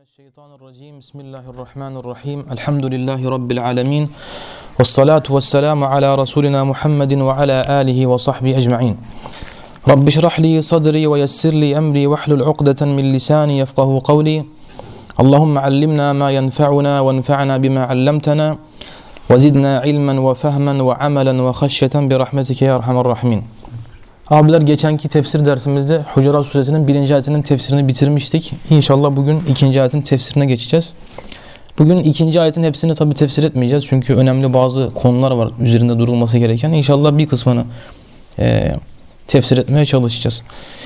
Mineşşeytanirracim. Bismillahirrahmanirrahim. Elhamdülillahi Rabbil alemin. Vessalatu vesselamu ala Resulina Muhammedin ve ala alihi ve sahbihi ecma'in. Rabbi şrahli sadri ve yessirli emri ve hlul uqdeten min lisani yefkahu kavli. Allahümme allimna ma yenfa'una ve enfa'na bima allamtana ve zidna ilmen ve fehmen ve amelen ve haşyeten bi rahmetike ya erhamer rahimin. Abiler, geçenki tefsir dersimizde Hucurat Suresi'nin 1. ayetinin tefsirini bitirmiştik. İnşallah bugün 2. ayetin tefsirine geçeceğiz. Bugün 2. ayetin hepsini tabi tefsir etmeyeceğiz. Çünkü önemli bazı konular var üzerinde durulması gereken. İnşallah bir kısmını tefsir etmeye çalışacağız.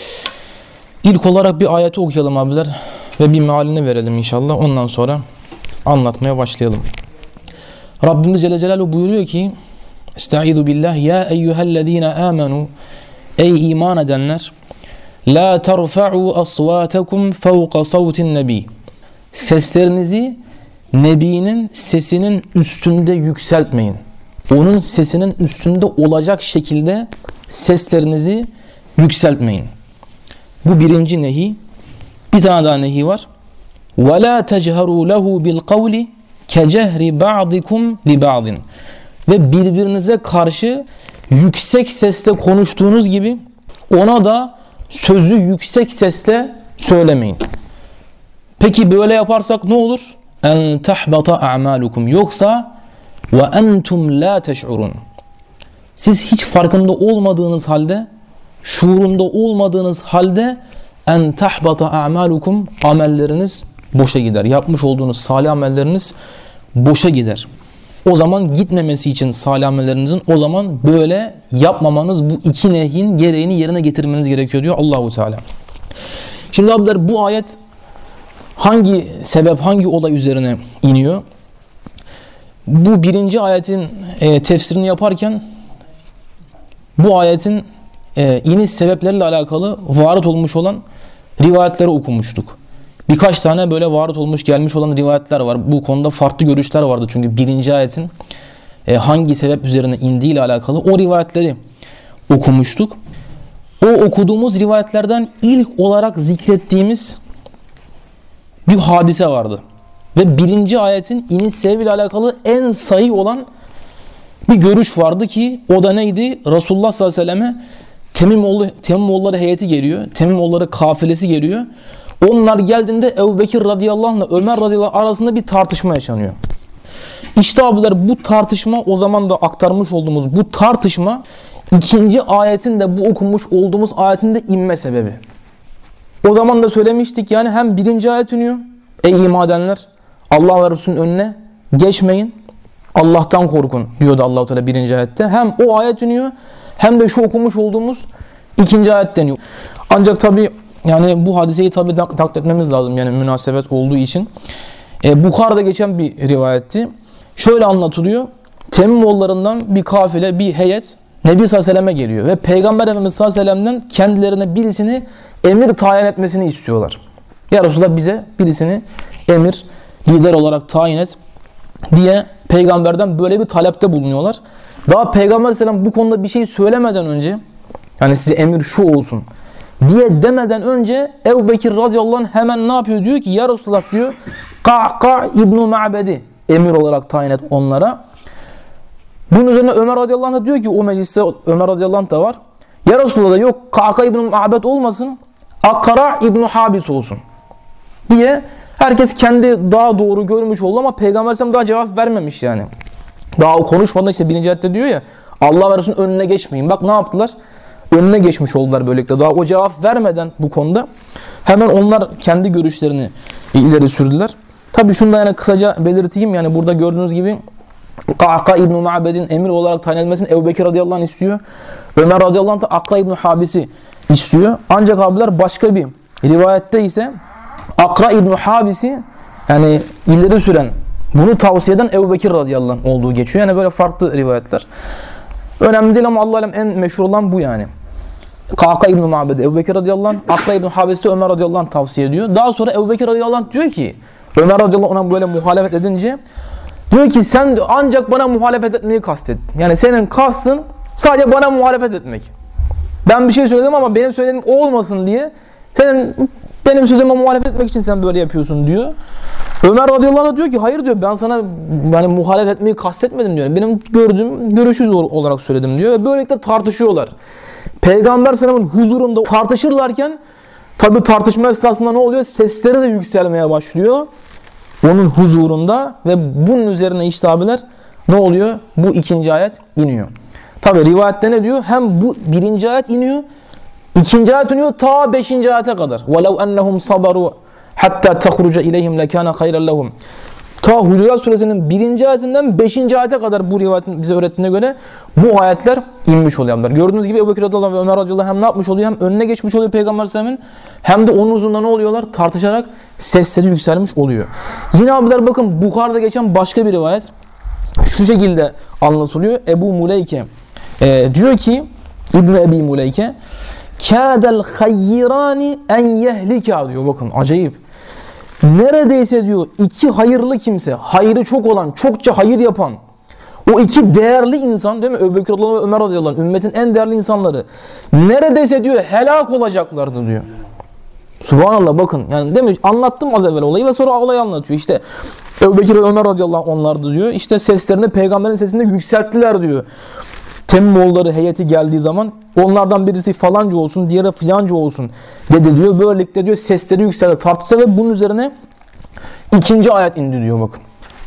İlk olarak bir ayeti okuyalım abiler ve bir mealini verelim inşallah. Ondan sonra anlatmaya başlayalım. Rabbimiz Celle Celaluhu buyuruyor ki: Estaizu billah ya eyyühellezine amenu, ey iman edenler, la terfa'u asvatakum fawqa savtin nebi, seslerinizi Nebi'nin sesinin üstünde yükseltmeyin. Onun sesinin üstünde olacak şekilde seslerinizi yükseltmeyin. Bu birinci nehi. Bir tane daha nehi var. Ve la techeru lehu bil kavli kecehri ba'dikum li ba'din, ve birbirinize karşı yüksek sesle konuştuğunuz gibi ona da sözü yüksek sesle söylemeyin. Peki böyle yaparsak ne olur? En tahbata a'malukum, yoksa ve entum la teş'urun, siz hiç farkında olmadığınız halde, şuurunda olmadığınız halde en tahbata a'malukum, amelleriniz boşa gider. Yapmış olduğunuz salih amelleriniz boşa gider. O zaman gitmemesi için salih amellerinizin, o zaman böyle yapmamanız, bu iki nehyin gereğini yerine getirmeniz gerekiyor diyor Allahu Teala. Şimdi abiler, bu ayet hangi sebep, hangi olay üzerine iniyor? Bu birinci ayetin tefsirini yaparken bu ayetin iniş sebepleriyle alakalı varit olmuş olan rivayetleri okumuştuk. Birkaç tane böyle varit olmuş, gelmiş olan rivayetler var. Bu konuda farklı görüşler vardı. Çünkü birinci ayetin hangi sebep üzerine indiği ile alakalı o rivayetleri okumuştuk. O okuduğumuz rivayetlerden ilk olarak zikrettiğimiz bir hadise vardı. Ve birinci ayetin iniş sebebiyle alakalı en sahih olan bir görüş vardı ki o da neydi? Resulullah sallallahu aleyhi ve selleme Temimoğulları heyeti geliyor. Temimoğulları kafilesi geliyor. Onlar geldiğinde Ebu Bekir radıyallahu anh ile Ömer radıyallahu anh arasında bir tartışma yaşanıyor. İşte abiler, bu tartışma, o zaman da aktarmış olduğumuz bu tartışma ikinci ayetin de, bu okumuş olduğumuz ayetin de inme sebebi. O zaman da söylemiştik, yani hem birinci ayet iniyor, ey iman edenler, Allah ve Resulünün önüne geçmeyin, Allah'tan korkun diyordu Allah-u Teala birinci ayette. Hem o ayet iniyor hem de şu okumuş olduğumuz ikinci ayet deniyor. Ancak tabi yani bu hadiseyi tabi taklit etmemiz lazım, yani münasebet olduğu için. Bukhari'de geçen bir rivayetti. Şöyle anlatılıyor. Temimoğullarından bir kafile, bir heyet Nebi sallallahu aleyhi ve sellem'e geliyor ve Peygamber Efendimiz sallallahu aleyhi ve sellem'den kendilerine birisini emir tayin etmesini istiyorlar. Ya Resulullah, bize birisini emir, lider olarak tayin et diye Peygamberden böyle bir talepte bulunuyorlar. Daha Peygamber aleyhisselam bu konuda bir şey söylemeden önce, yani size emir şu olsun diye demeden önce Ebu Bekir radıyallahu anh hemen ne yapıyor? Diyor ki ya Resulullah, diyor, Ka'ka İbn-i Ma'bed'i emir olarak tayin et onlara. Bunun üzerine Ömer radıyallahu anh da diyor ki, o mecliste Ömer radıyallahu anh da var. Ya Resulullah da yok, Ka'ka İbn-i Ma'bed olmasın, Akkara İbn-i Habis olsun diye herkes kendi daha doğru görmüş oldu ama Peygamber aleyhisselam daha cevap vermemiş yani. Daha o konuşmadan, işte birinci ayette diyor ya, Allah ve Resulünün önüne geçmeyin. Bak ne yaptılar? Önüne geçmiş oldular böylelikle. Daha o cevap vermeden bu konuda hemen onlar kendi görüşlerini ileri sürdüler. Tabi şunu da yani kısaca belirteyim, yani burada gördüğünüz gibi Ka'ka İbn-i Ma'bed'in emir olarak tayin edilmesini Ebu Bekir radıyallahu anh istiyor. Ömer radıyallahu anh da Akra İbn-i Habis'i istiyor. Ancak abiler, başka bir rivayette ise Akra İbn-i Habis'i yani ileri süren, bunu tavsiye eden Ebu Bekir radıyallahu anh olduğu geçiyor. Yani böyle farklı rivayetler. Önemli değil ama Allah'ım en meşhur olan bu yani. Ka'ka İbn-i Ma'bed Ebu Bekir radıyallahu anh, Akra İbn-i Habis'i Ömer radıyallahu anh tavsiye ediyor. Daha sonra Ebu Bekir radıyallahu anh diyor ki, Ömer radıyallahu anh ona böyle muhalefet edince diyor ki, sen ancak bana muhalefet etmeyi kastettin. Yani senin kastın sadece bana muhalefet etmek. Ben bir şey söyledim ama benim söylediğim olmasın diye senin Benim sözüme muhalefet etmek için sen böyle yapıyorsun diyor. Ömer radıyallahu anh diyor ki hayır diyor, ben sana yani muhalefet etmeyi kastetmedim diyor. Benim gördüğüm görüşü olarak söyledim diyor. Ve böylelikle tartışıyorlar. Peygamber sallallahu aleyhi ve sellem'in huzurunda tartışırlarken tabi tartışma esnasında ne oluyor? Sesleri de yükselmeye başlıyor. Onun huzurunda ve bunun üzerine işte abiler ne oluyor? Bu ikinci ayet iniyor. Tabi rivayette ne diyor? Hem bu birinci ayet iniyor, ikinci ayet iniyor ta 5. ayete kadar. وَلَوْ أَنَّهُمْ صَبَرُوا حَتَّى تَخْرُجَ إِلَيْهِمْ لَكَانَ خَيْرًا لَهُمْ. Ta Hucurat Suresi'nin 1. ayetinden 5. ayete kadar bu rivayetin bize öğrettiğine göre bu ayetler inmiş oluyorlar. Gördüğünüz gibi Ebu Bekir radıyallahu anh ve Ömer radıyallahu anh hem ne yapmış oluyor? Hem önüne geçmiş oluyor Peygamber sallallahu aleyhi ve sellem'in, hem de onun huzurunda ne oluyorlar? Tartışarak sesleri yükselmiş oluyor. Yine abiler bakın Bukhari'de geçen başka bir rivayet şu şekilde anlatılıyor. Ebu Muleyke diyor ki İbn-i Ebi Muleyke kâdel hayyirâni en yehlika diyor. Bakın acayip. Neredeyse diyor iki hayırlı kimse, hayrı çok olan, çokça hayır yapan, o iki değerli insan değil mi? Ebu Bekir radıyallahu anh ve Ömer radıyallahu anh, ümmetin en değerli insanları. Neredeyse diyor helak olacaklardı diyor. Subhanallah bakın. Yani değil mi? Anlattım az evvel olayı ve sonra olayı anlatıyor. İşte Ebu Bekir ve Ömer radıyallahu anh onlardı diyor. İşte seslerini peygamberin sesinde yükselttiler diyor. Temmoğulları heyeti geldiği zaman onlardan birisi falanca olsun, diğeri filanca olsun dedi diyor. Böylelikle diyor sesleri yükseldi, tartışsa ve bunun üzerine ikinci ayet indi diyor bakın.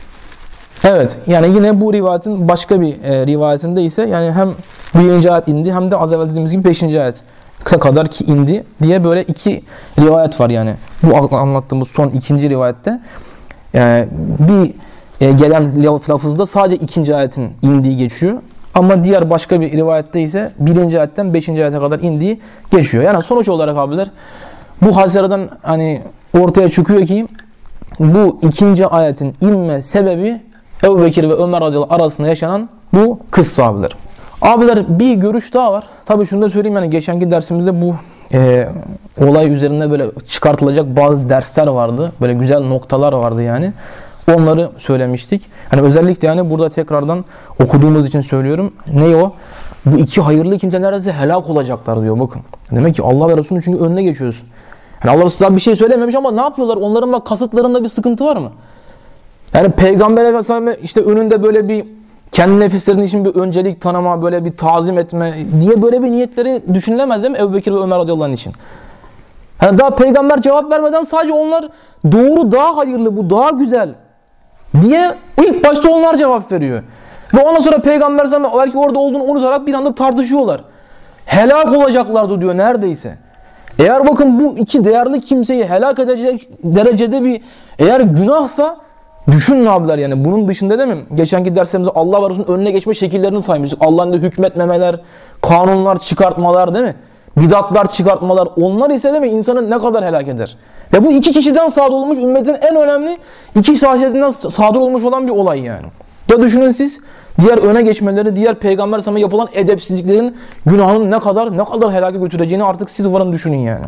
Evet yani yine bu rivayetin başka bir rivayetinde ise yani hem birinci ayet indi hem de az evvel dediğimiz gibi 5. ayet kadar ki indi diye böyle iki rivayet var yani. Bu anlattığımız son ikinci rivayette bir gelen lafızda sadece ikinci ayetin indiği geçiyor. Ama diğer başka bir rivayette ise 1. ayetten 5. ayete kadar indiği geçiyor. Yani sonuç olarak abiler bu hadiseden hani ortaya çıkıyor ki bu ikinci ayetin inme sebebi Ebu Bekir ve Ömer radıyallahu anh arasında yaşanan bu kıssa abiler. Abiler bir görüş daha var. Tabii şunu da söyleyeyim yani geçenki dersimizde bu olay üzerinde böyle çıkartılacak bazı dersler vardı. Böyle güzel noktalar vardı yani. Onları söylemiştik. Hani özellikle yani burada tekrardan okuduğumuz için söylüyorum. Ne o? Bu iki hayırlı kimse neredeyse helak olacaklar diyor bakın. Demek ki Allah ve Resulü çünkü önüne geçiyorsun. Yani Allah Resulü bir şey söylememiş ama ne yapıyorlar? Onların bak kasıtlarında bir sıkıntı var mı? Yani Peygamber Efendimiz işte önünde böyle bir kendi nefislerinin için bir öncelik tanıma, böyle bir tazim etme diye böyle bir niyetleri düşünülemez değil mi Ebu Bekir ve Ömer radıyallahu anh için? Yani daha peygamber cevap vermeden sadece onlar doğru, daha hayırlı, bu daha güzel diye ilk başta onlar cevap veriyor. Ve ondan sonra peygamber sana belki orada olduğunu unutarak bir anda tartışıyorlar. Helak olacaklardı diyor neredeyse. Eğer bakın bu iki değerli kimseyi helak edecek derecede bir eğer günahsa düşünün abiler yani bunun dışında değil mi? Geçenki derslerimizde Allah ve Resulü'nün önüne geçme şekillerini saymıştık. Allah'ın da hükmetmemeler, kanunlar çıkartmalar değil mi? Bidatlar çıkartmalar, onlar ise değil mi insanı ne kadar helak eder. Ve bu iki kişiden sadır olmuş ümmetin en önemli iki şahsiyetinden sadır olmuş olan bir olay yani. Ya düşünün siz diğer öne geçmeleri, diğer peygamber sana yapılan edepsizliklerin günahının ne kadar helake götüreceğini artık siz varın düşünün yani.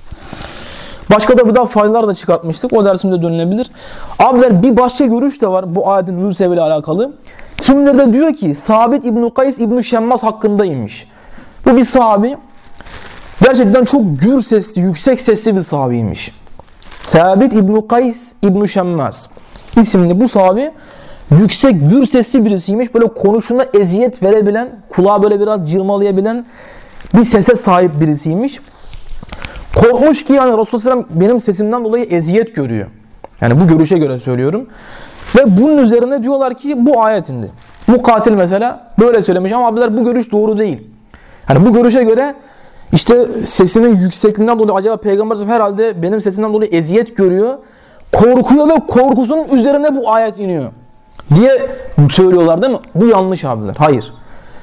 Başka da bir daha faydalar da çıkartmıştık. O dersimde dönülebilir. Abiler bir başka görüş de var bu ayetin nüzul sebebiyle alakalı. Kimileri de diyor ki Sabit İbn-i Kays İbn-i Şemmas hakkında inmiş. Bu bir sahabi. Gerçekten çok gür sesli, yüksek sesli bir sahabiymiş. Sabit İbn-i Kays İbn-i Şemmas isimli bu sahabi yüksek, gür sesli birisiymiş. Böyle konuşuna eziyet verebilen, kulağa böyle biraz cırmalayabilen bir sese sahip birisiymiş. Korkmuş ki yani Resulullah sallallahu aleyhi ve sellem benim sesimden dolayı eziyet görüyor. Yani bu görüşe göre söylüyorum. Ve bunun üzerine diyorlar ki bu ayet indi. Mukatil mesela böyle söylemiş ama abiler bu görüş doğru değil. Yani bu görüşe göre işte sesinin yüksekliğinden dolayı acaba Peygamber herhalde benim sesimden dolayı eziyet görüyor. Korkuyor ve korkusunun üzerine bu ayet iniyor diye söylüyorlar değil mi? Bu yanlış abiler. Hayır.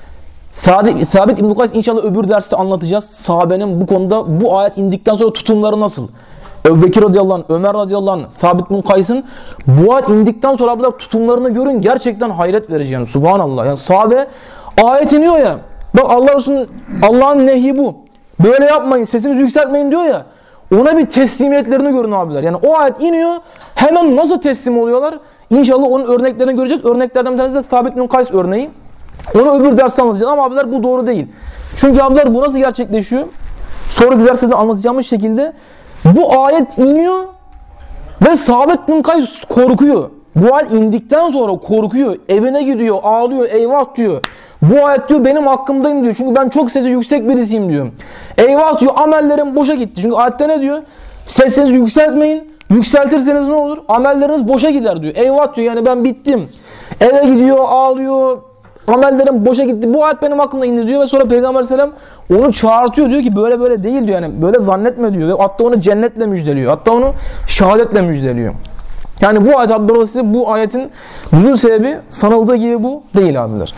Sabit İbn-i Kays inşallah öbür derste anlatacağız. Sahabenin bu konuda bu ayet indikten sonra tutumları nasıl? Ebu Bekir radıyallahu anh, Ömer radıyallahu anh, Sabit İbn-i Kays'ın bu ayet indikten sonra abiler tutumlarını görün. Gerçekten hayret verici yani. Subhanallah. Yani sahabe ayet iniyor ya. Bak Allah Resulü'nün Allah'ın nehyi bu. Böyle yapmayın, sesinizi yükseltmeyin diyor ya. Ona bir teslimiyetlerini görün abiler. Yani o ayet iniyor. Hemen nasıl teslim oluyorlar? İnşallah onun örneklerini göreceğiz. Örneklerden bir tanesi de Sabit İbn-i Kays örneği. Onu öbür derste anlatacağız ama abiler bu doğru değil. Çünkü abiler bu nasıl gerçekleşiyor? Sonra derste de anlatacağımız şekilde Bu ayet iniyor ve Sabit bin Kays korkuyor. Bu ayet indikten sonra korkuyor. Evine gidiyor, ağlıyor, eyvah diyor. Bu ayet diyor benim hakkımdayım diyor. Çünkü ben çok sesi yüksek birisiyim diyor. Eyvah diyor, amellerim boşa gitti. Çünkü ayette ne diyor? Sesinizi yükseltmeyin. Yükseltirseniz ne olur? Amelleriniz boşa gider diyor. Eyvah diyor, yani ben bittim. Eve gidiyor, ağlıyor. Amellerim boşa gitti. Bu ayet benim hakkımda indi diyor ve sonra Peygamber Aleyhisselam onu çağırtıyor, diyor ki böyle böyle değil diyor. Yani böyle zannetme diyor ve hatta onu cennetle müjdeliyor. Hatta onu şehadetle müjdeliyor. Yani bu ayet dolayısıyla bu ayetin nuzul sebebi sanıldığı gibi bu değil abiler.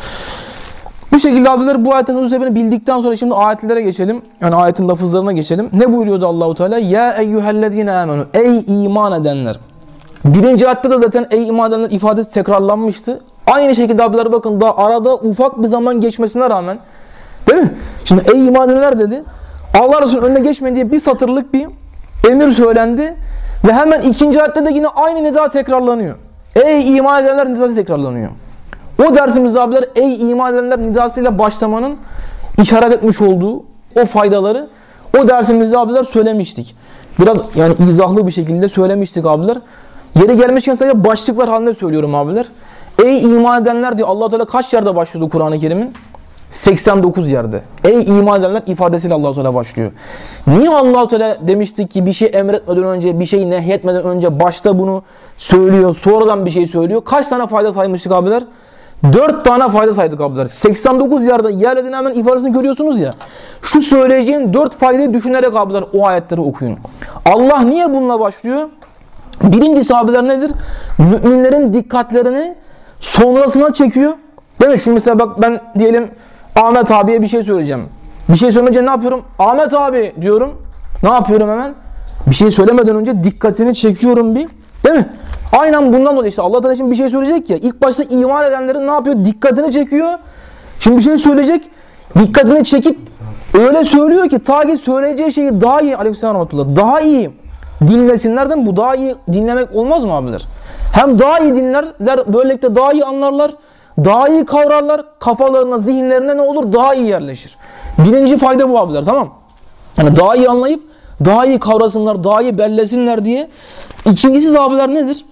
Bu şekilde abiler bu ayetin nuzul sebebini bildikten sonra şimdi ayetlere geçelim. Yani ayetin lafızlarına geçelim. Ne buyuruyordu Allahu Teala? Ya eyyühellezine amenu. Ey iman edenler. Birinci ayette de zaten ey iman edenler ifadesi tekrarlanmıştı. Aynı şekilde abiler bakın daha arada ufak bir zaman geçmesine rağmen, değil mi? Şimdi ey iman edenler dedi. Allah Resulü'nün önüne geçmeyin diye bir satırlık bir emir söylendi. Ve hemen ikinci ayette de yine aynı nida tekrarlanıyor. Ey iman edenler nidası tekrarlanıyor. O dersimizde abiler ey iman edenler nidasıyla başlamanın işaret etmiş olduğu o faydaları o dersimizde abiler söylemiştik. Biraz yani izahlı bir şekilde söylemiştik abiler. Yeri gelmişken sadece başlıklar halinde söylüyorum abiler. Ey iman edenler diye Allah Teala kaç yerde başlıyordu Kur'an-ı Kerim'in? 89 yerde. Ey iman edenler ifadesiyle Allah Teala başlıyor. Niye Allah Teala demiştik ki bir şey emretmeden önce, bir şey nehyetmeden önce başta bunu söylüyor, sonradan bir şey söylüyor? Kaç tane fayda saymıştık abiler? 4 tane fayda saydık abiler. 89 yerde yerlediğini hemen ifadesini görüyorsunuz ya. Şu söyleyeceğim 4 faydayı düşünerek abiler o ayetleri okuyun. Allah niye bununla başlıyor? Birincisi abiler nedir? Müminlerin dikkatlerini sonrasına çekiyor. Değil mi? Şimdi mesela bak ben diyelim Ahmet abiye bir şey söyleyeceğim. Bir şey söylemeyince ne yapıyorum? Ahmet abi diyorum. Ne yapıyorum hemen? Bir şey söylemeden önce dikkatini çekiyorum bir. Değil mi? Aynen bundan dolayı işte Allah Teala şimdi bir şey söyleyecek ya. İlk başta iman edenlerin ne yapıyor? Dikkatini çekiyor. Şimdi bir şey söyleyecek. Dikkatini çekip öyle söylüyor ki ta ki söyleyeceği şeyi daha iyi Aleyhisselam rahmetullah daha iyi dinlesinler değil mi? Bu daha iyi dinlemek olmaz mı abiler? Hem daha iyi dinlerler, böylelikle daha iyi anlarlar, daha iyi kavrarlar, kafalarına, zihinlerine ne olur? Daha iyi yerleşir. Birinci fayda bu abiler, tamam. Yani daha iyi anlayıp, daha iyi kavrasınlar, daha iyi bellesinler diye. İkincisi de abiler nedir?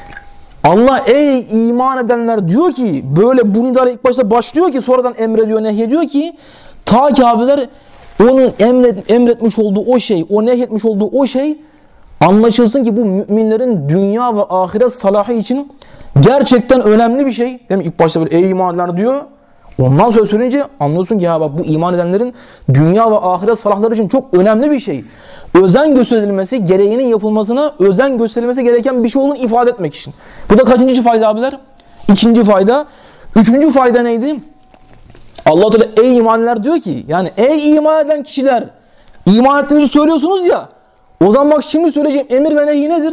Allah ey iman edenler diyor ki, böyle bu nidayla ilk başta başlıyor ki sonradan emrediyor, nehyediyor ki ta ki abiler onu emretmiş olduğu o şey, o nehyetmiş olduğu o şey anlaşılsın ki bu müminlerin dünya ve ahiret salahı için gerçekten önemli bir şey. Değil mi? İlk başta böyle ey iman edenler diyor. Ondan sonra söyleyince anlıyorsun ki ya bak bu iman edenlerin dünya ve ahiret salahları için çok önemli bir şey. Özen gösterilmesi, gereğinin yapılmasına özen gösterilmesi gereken bir şey olduğunu ifade etmek için. Bu da kaçıncı fayda abiler? İkinci fayda. Üçüncü fayda neydi? Allah Teala ey iman edenler diyor ki, yani ey iman eden kişiler, iman ettiğinizi söylüyorsunuz ya, o zaman bak şimdi söyleyeceğim emir ve nehy nedir?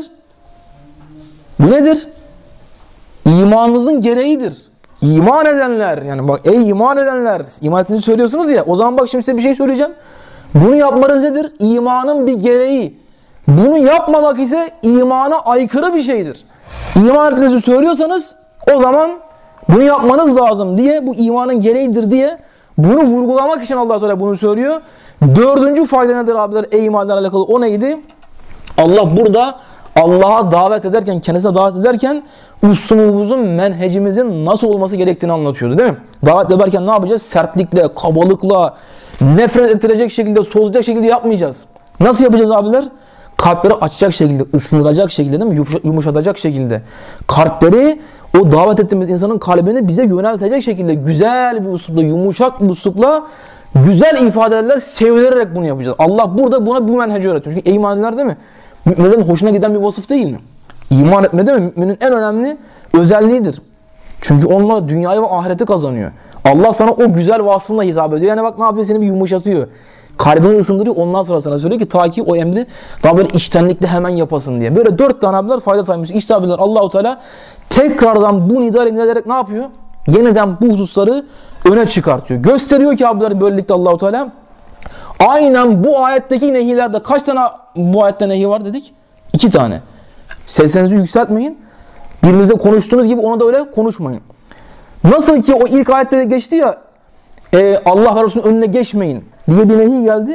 Bu nedir? İmanınızın gereğidir. İman edenler, yani bak ey iman edenler, iman ettiğinizi söylüyorsunuz ya, o zaman bak şimdi size bir şey söyleyeceğim. Bunu yapmanız nedir? İmanın bir gereği. Bunu yapmamak ise imana aykırı bir şeydir. İman ettiğinizi söylüyorsanız o zaman bunu yapmanız lazım diye, bu imanın gereğidir diye bunu vurgulamak için Allah Teala bunu söylüyor. Dördüncü fayda nedir abiler ey iman edenlerle alakalı? O neydi? Allah burada Allah'a davet ederken, kendisine davet ederken uslubumuzun, menhecimizin nasıl olması gerektiğini anlatıyordu değil mi? Davet ederken ne yapacağız? Sertlikle, kabalıkla, nefret ettirecek şekilde, soğutacak şekilde yapmayacağız. Nasıl yapacağız abiler? Kalpleri açacak şekilde, ısındıracak şekilde değil mi? Yumuşatacak şekilde. Kalpleri, o davet ettiğimiz insanın kalbini bize yöneltecek şekilde güzel bir uslupla, yumuşak bir uslupla, güzel ifadelerle sevilerek bunu yapacağız. Allah burada buna bu menheci öğretiyor. Çünkü iman edenler değil mi? Müminlerin hoşuna giden bir vasıf değil mi? İman etme değil mi? Müminin en önemli özelliğidir. Çünkü onunla dünyayı ve ahireti kazanıyor. Allah sana o güzel vasfınla hesap ediyor. Yani bak ne yapıyor? Seni bir yumuşatıyor. Kalbini ısındırıyor. Ondan sonra sana söylüyor ki ta ki o emri daha böyle içtenlikle hemen yapasın diye. Böyle 4 tane abiler fayda saymış. İşte abiler Allah-u Teala tekrardan bu nida ile ederek ne yapıyor? Yeniden bu hususları öne çıkartıyor. Gösteriyor ki abiler böylelikle Allah-u Teala aynen bu ayetteki nehyilerde kaç tane bu ayette nehy var dedik? 2 tane. Sesinizi yükseltmeyin. Birbirinize konuştuğunuz gibi ona da öyle konuşmayın. Nasıl ki o ilk ayette de geçti ya Allah ve Resulünün önüne geçmeyin diye bir nehy geldi.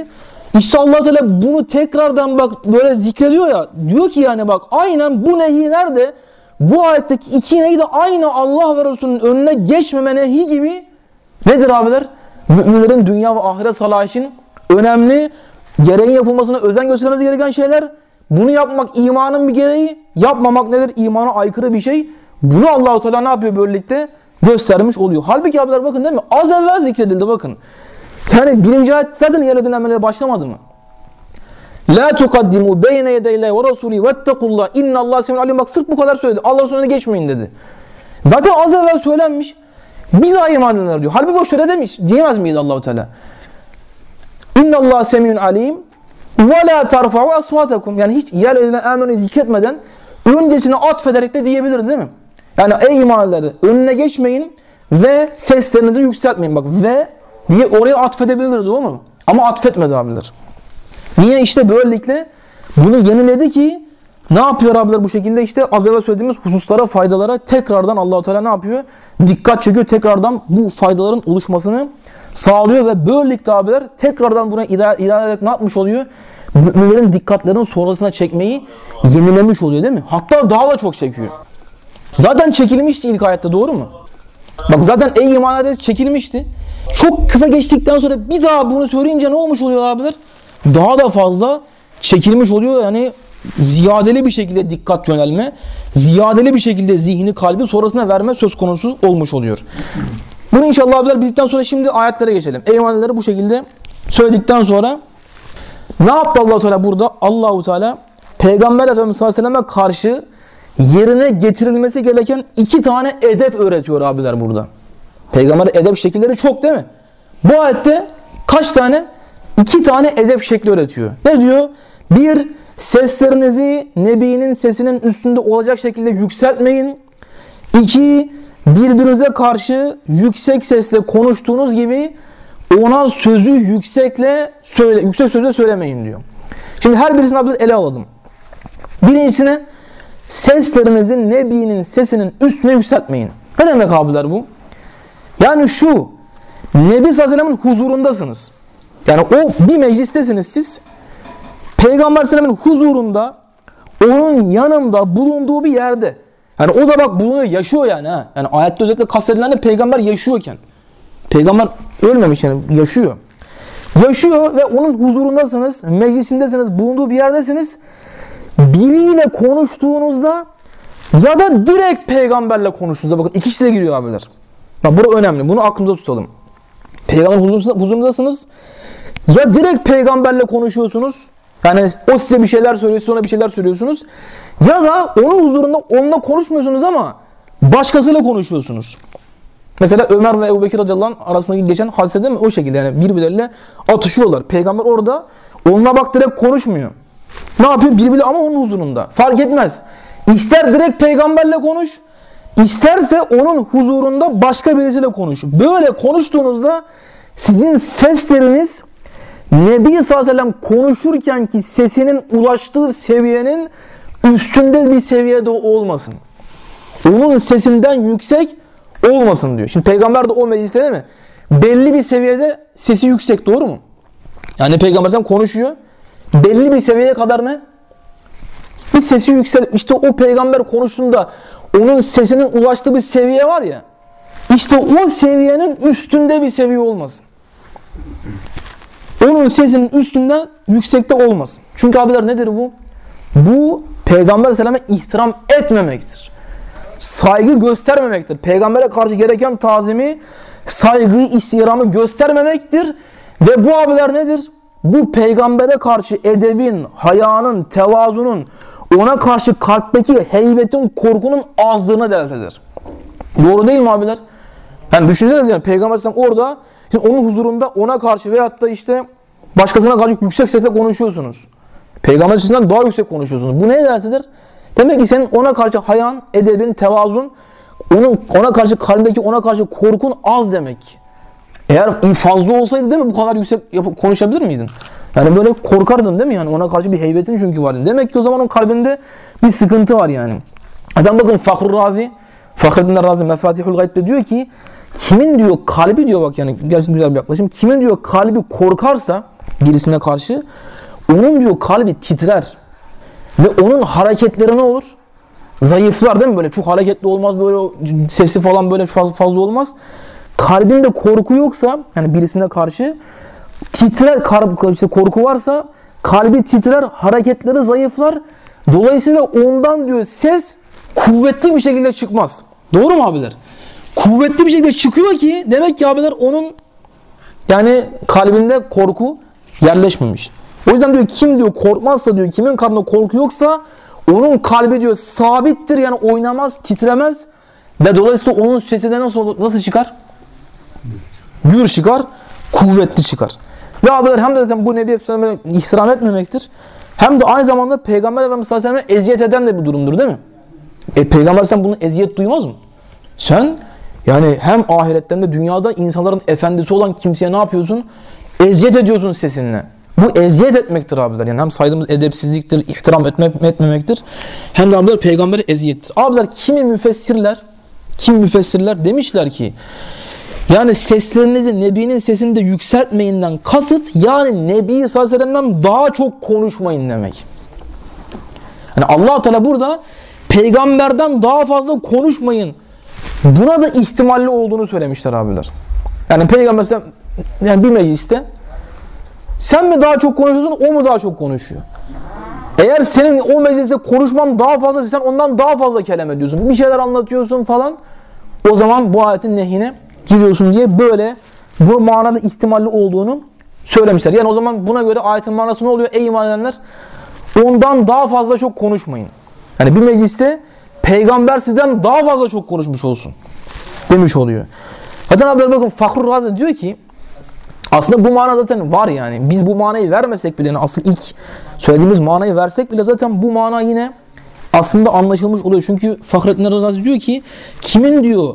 İşte Allah Teala bunu tekrardan bak böyle zikrediyor ya. Diyor ki yani bak aynen bu nehi nerede? Bu ayetteki iki nehi de aynı Allah ve Resulünün önüne geçmeme nehi gibi nedir abiler? Müminlerin dünya ve ahiret salahı için önemli, gereğin yapılmasına özen göstermesi gereken şeyler. Bunu yapmak imanın bir gereği, yapmamak nedir? İmana aykırı bir şey. Bunu Allah-u Teala ne yapıyor böylelikle? Göstermiş oluyor. Halbuki abiler bakın değil mi? Az evvel zikredildi bakın. Yani birinci ayet zaten yerlediğin ameleye başlamadı mı? La tukaddimu beyne yedeyillahi ve rasulî vettekullah innallâhe semî'un alîm. Bak sırf bu kadar söyledi. Allah'ın önüne geçmeyin dedi. Zaten az evvel söylenmiş. Bir daha iman edenler diyor. Halbuki o şöyle demiş. Diyemez miydi Allah-u Teala? İnnallâhe semî'un alîm ve la tarfa'u asvâtekum. Yani hiç yerlediğinden amenü zikretmeden öncesine atfederek de diyebiliriz değil mi? Yani ey iman edenler önüne geçmeyin ve seslerinizi yükseltmeyin. Bak ve diye oraya atfedebiliriz o mu? Ama atfetmedi abiler. Niye? İşte böylelikle bunu yeniledi ki ne yapıyor abiler bu şekilde işte az evvel söylediğimiz hususlara, faydalara tekrardan Allah-u Teala ne yapıyor? Dikkat çekiyor. Tekrardan bu faydaların oluşmasını sağlıyor ve böylelikle abiler tekrardan buna ilave ederek ne yapmış oluyor? Müminlerin dikkatlerini sonrasına çekmeyi yenilemiş oluyor değil mi? Hatta daha da çok çekiyor. Zaten çekilmişti ilk ayette, doğru mu? Bak zaten ey iman eden çekilmişti. Çok kısa geçtikten sonra bir daha bunu söyleyince ne olmuş oluyor abiler? Daha da fazla çekilmiş oluyor. Yani ziyadeli bir şekilde dikkat yönelme, ziyadeli bir şekilde zihni, kalbi sonrasına verme söz konusu olmuş oluyor. Bunu inşallah abiler bildikten sonra şimdi ayetlere geçelim. Ey iman edenleri bu şekilde söyledikten sonra ne yaptı Allah-u Teala burada? Allah-u Teala Peygamber Efendimiz sallallahu aleyhi ve selleme karşı yerine getirilmesi gereken iki tane edep öğretiyor abiler burada. Peygamber edep şekilleri çok değil mi? Bu ayette kaç tane? İki tane edep şekli öğretiyor. Ne diyor? Bir, seslerinizi Nebi'nin sesinin üstünde olacak şekilde yükseltmeyin. İki, birbirinize karşı yüksek sesle konuştuğunuz gibi ona sözü yüksek sözle söylemeyin diyor. Şimdi her birisini abiler ele alalım. Birincisine seslerinizi Nebi'nin sesinin üstüne yükseltmeyin. Ne demek abiler bu? Yani şu, Nebi sallallahu aleyhi ve sellem'in huzurundasınız. Yani o bir meclistesiniz siz. Peygamber sallallahu aleyhi ve sellem'in huzurunda, onun yanında bulunduğu bir yerde. Yani o da bak bulunuyor, yaşıyor yani. Ha. Yani ayette özellikle kastedilen de peygamber yaşıyorken. Peygamber ölmemiş yani, yaşıyor. Yaşıyor ve onun huzurundasınız, meclisindesiniz, bulunduğu bir yerdesiniz. Biriyle konuştuğunuzda ya da direkt peygamberle konuştuğunuzda, bakın ikisi de giriyor abiler. Bak burası önemli, bunu aklımıza tutalım. Peygamber huzurundasınız ya direkt peygamberle konuşuyorsunuz. Yani o size bir şeyler söylüyor, sonra bir şeyler söylüyorsunuz. Ya da onun huzurunda onunla konuşmuyorsunuz ama başkasıyla konuşuyorsunuz. Mesela Ömer ve Ebu Bekir radıyallahu anh arasındaki geçen hadise değil mi? O şekilde yani birbirleriyle atışıyorlar. Peygamber orada onunla bak direkt konuşmuyor. Ne yapıyor? Birbiri ama onun huzurunda. Fark etmez. İster direkt peygamberle konuş, isterse onun huzurunda başka birisiyle konuş. Böyle konuştuğunuzda sizin sesleriniz Nebi sallallahu aleyhi ve sellem konuşurken ki sesinin ulaştığı seviyenin üstünde bir seviyede olmasın. Onun sesinden yüksek olmasın diyor. Şimdi peygamber de o mecliste değil mi? Belli bir seviyede sesi yüksek, doğru mu? Yani peygamber sallallahu konuşuyor. Belli bir seviyeye kadar ne? Bir sesi yükselip işte o peygamber konuştuğunda onun sesinin ulaştığı bir seviye var ya, işte o seviyenin üstünde bir seviye olmasın. Onun sesinin üstünden yüksekte olmasın. Çünkü abiler nedir bu? Bu Peygamber Aleyhisselam'a ihtiram etmemektir. Saygı göstermemektir. Peygambere karşı gereken tazimi, saygıyı, ihtiramı göstermemektir. Ve bu abiler nedir? Bu peygambere karşı edebin, hayanın, tevazunun, ona karşı kalpteki heybetin, korkunun azlığına delalet eder. Doğru değil mi abiler? Yani düşünsenize yani Peygamber Aleyhisselam orada, şimdi onun huzurunda ona karşı veyahut da işte başkasına karşı yüksek sesle konuşuyorsunuz. Peygamber Aleyhisselam'dan daha yüksek konuşuyorsunuz. Bu neye delalet eder? Demek ki senin ona karşı hayan, edebin, tevazun, ona karşı kalbindeki ona karşı korkun az demek. Eğer fazla olsaydı değil mi bu kadar yüksek konuşabilir miydin? Yani böyle korkardın değil mi? Yani ona karşı bir heybetin çünkü vardı. Demek ki o zaman onun kalbinde bir sıkıntı var yani. Adam bakın Fahruddin Razi Mefatihul Gayb'de diyor ki kimin diyor kalbi diyor, bak yani gerçekten güzel bir yaklaşım. Kimin diyor kalbi korkarsa birisine karşı, onun diyor kalbi titrer. Ve onun hareketleri ne olur? Zayıflar, değil mi? Böyle çok hareketli olmaz, böyle sesi falan böyle fazla olmaz. Kalbinde korku yoksa, yani birisine karşı titrer, işte korku varsa kalbi titrer, hareketleri zayıflar. Dolayısıyla ondan diyor ses kuvvetli bir şekilde çıkmaz. Doğru mu abiler? Kuvvetli bir şekilde çıkıyor ki demek ki abiler onun yani kalbinde korku yerleşmemiş. O yüzden diyor kim diyor korkmazsa diyor, kimin kalbinde korku yoksa onun kalbi diyor sabittir, yani oynamaz, titremez ve dolayısıyla onun sesi de nasıl çıkar? Gür çıkar, kuvvetli çıkar. Ve abiler hem de zaten bu Nebi Efendimiz'e ihtiram etmemektir. Hem de aynı zamanda Peygamber Efendimiz sallallahu aleyhi ve sellem'e eziyet eden de bir durumdur, değil mi? Peygamber sen bunu eziyet duymaz mı? Sen yani hem ahirette hem de dünyada insanların efendisi olan kimseye ne yapıyorsun? Eziyet ediyorsun sesinle. Bu eziyet etmektir abiler. Yani hem saydığımız edepsizliktir, ihtiram etmemektir. Hem de abiler peygambere eziyettir. Abiler kimi müfessirler demişler ki yani seslerinizi Nebi'nin sesini de yükseltmeyinden kasıt yani Nebi sallallahu aleyhi ve sellem'den daha çok konuşmayın demek. Yani Allah Teala burada peygamberden daha fazla konuşmayın. Buna da ihtimalli olduğunu söylemişler abiler. Yani peygamber yani bir mecliste sen mi daha çok konuşuyorsun, o mu daha çok konuşuyor? Eğer senin o mecliste konuşman daha fazla, sen ondan daha fazla kelam ediyorsun, bir şeyler anlatıyorsun falan, o zaman bu ayetin nehyine giriyorsun diye böyle bu manada ihtimalli olduğunu söylemişler. Yani o zaman buna göre ayetin manası ne oluyor? Ey iman edenler, ondan daha fazla çok konuşmayın. Yani bir mecliste peygamber sizden daha fazla çok konuşmuş olsun demiş oluyor. Zaten abiler bakın Fahrur Razi diyor ki aslında bu mana zaten var yani. Biz bu manayı vermesek bile, yani asıl ilk söylediğimiz manayı versek bile zaten bu mana yine aslında anlaşılmış oluyor. Çünkü Fahrettin Razi diyor ki kimin diyor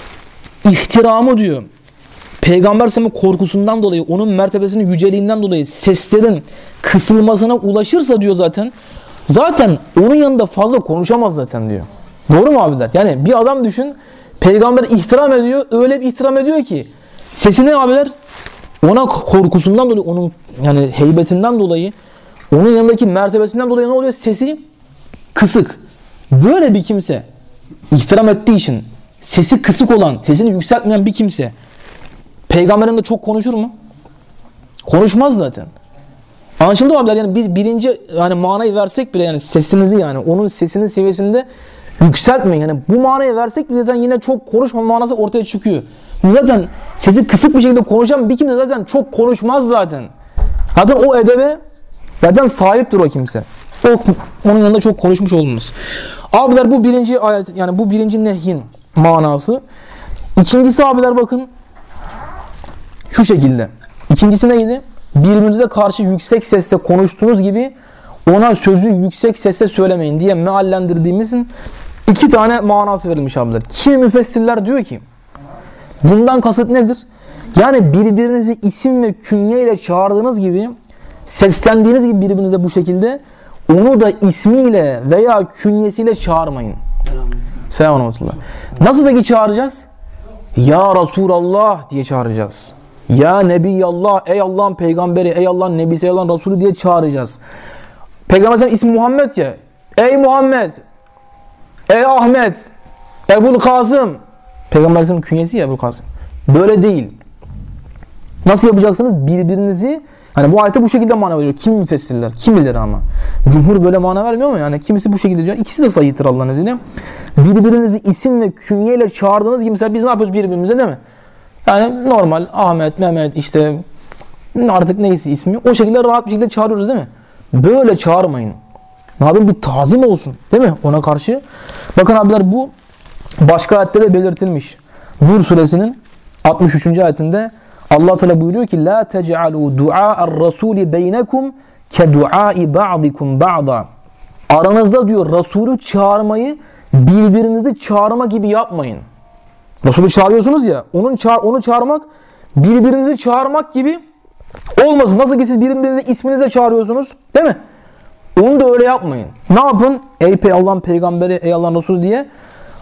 ihtiramı diyor Peygamber Efendimiz'in korkusundan dolayı, onun mertebesinin yüceliğinden dolayı seslerin kısılmasına ulaşırsa diyor zaten onun yanında fazla konuşamaz zaten diyor. Doğru mu abiler? Yani bir adam düşün, peygamber ihtiram ediyor, öyle bir ihtiram ediyor ki sesini abiler ona korkusundan dolayı, onun yani heybetinden dolayı, onun yanındaki mertebesinden dolayı ne oluyor? Sesi kısık. Böyle bir kimse ihtiram ettiği için sesi kısık olan, sesini yükseltmeyen bir kimse peygamberin de çok konuşur mu? Konuşmaz zaten. Anlaşıldı mı abiler? Yani biz birinci yani manayı versek bile, yani sesinizi, yani onun sesinin seviyesinde yükseltmeyin. Yani bu manayı versek bile zaten yine çok konuşma manası ortaya çıkıyor. Zaten sesi kısık bir şekilde konuşan bir kimse zaten çok konuşmaz zaten. Zaten o edebe zaten sahiptir o kimse. Onun yanında çok konuşmuş olmaz. Abiler bu birinci ayet, yani bu birinci nehyin manası. İkincisi abiler bakın şu şekilde. İkincisi neydi? Birbirinize karşı yüksek sesle konuştuğunuz gibi ona sözü yüksek sesle söylemeyin diye meallendirdiğimizin iki tane manası verilmiş abiler. Kimi müfessirler diyor ki bundan kasıt nedir? Yani birbirinizi isim ve künye ile çağırdığınız gibi, seslendiğiniz gibi birbirinize bu şekilde onu da ismiyle veya künyesiyle çağırmayın. Selamünaleyküm. Nasıl peki çağıracağız? Ya Resulallah diye çağıracağız. Ya Nebiyallah, ey Allah'ın peygamberi, ey Allah'ın nebisi, ey Allah'ın Resulü diye çağıracağız. Peygamber ismi Muhammed ya. Ey Muhammed, ey Ahmet, Ebul Kasım. Peygamberimizin künyesi ya Ebul Kasım. Böyle değil. Nasıl yapacaksınız? Birbirinizi, hani bu ayete bu şekilde mana veriyor. Kim müfessirler? Kimileri ama. Cumhur böyle mana vermiyor mu? Yani kimisi bu şekilde diyor. İkisi de sahihtir Allah'ın izniyle. Birbirinizi isim ve künyeyle çağırdığınız gibi mesela biz ne yapıyoruz birbirimize, değil mi? Yani normal Ahmet, Mehmet, işte artık neyse ismi, o şekilde rahat bir şekilde çağırıyoruz, değil mi? Böyle çağırmayın. Ne yapayım? Bir tazim olsun, değil mi? Ona karşı. Bakın abiler bu başka ayette de belirtilmiş. Nur suresinin 63. ayetinde Allah Teala buyuruyor ki la tec'alû du'a'ar-rasûli beynekum ke du'ai ba'dikum ba'da. Aranızda diyor Resulü çağırmayı birbirinizi çağırma gibi yapmayın. Resulü çağırıyorsunuz ya, onu çağırmak birbirinizi çağırmak gibi olmasın. Nasıl ki siz birbirinizi isminizle çağırıyorsunuz, değil mi? Onu da öyle yapmayın. Ne yapın? Ey Allah'ın peygamberi, ey Allah'ın Resulü diye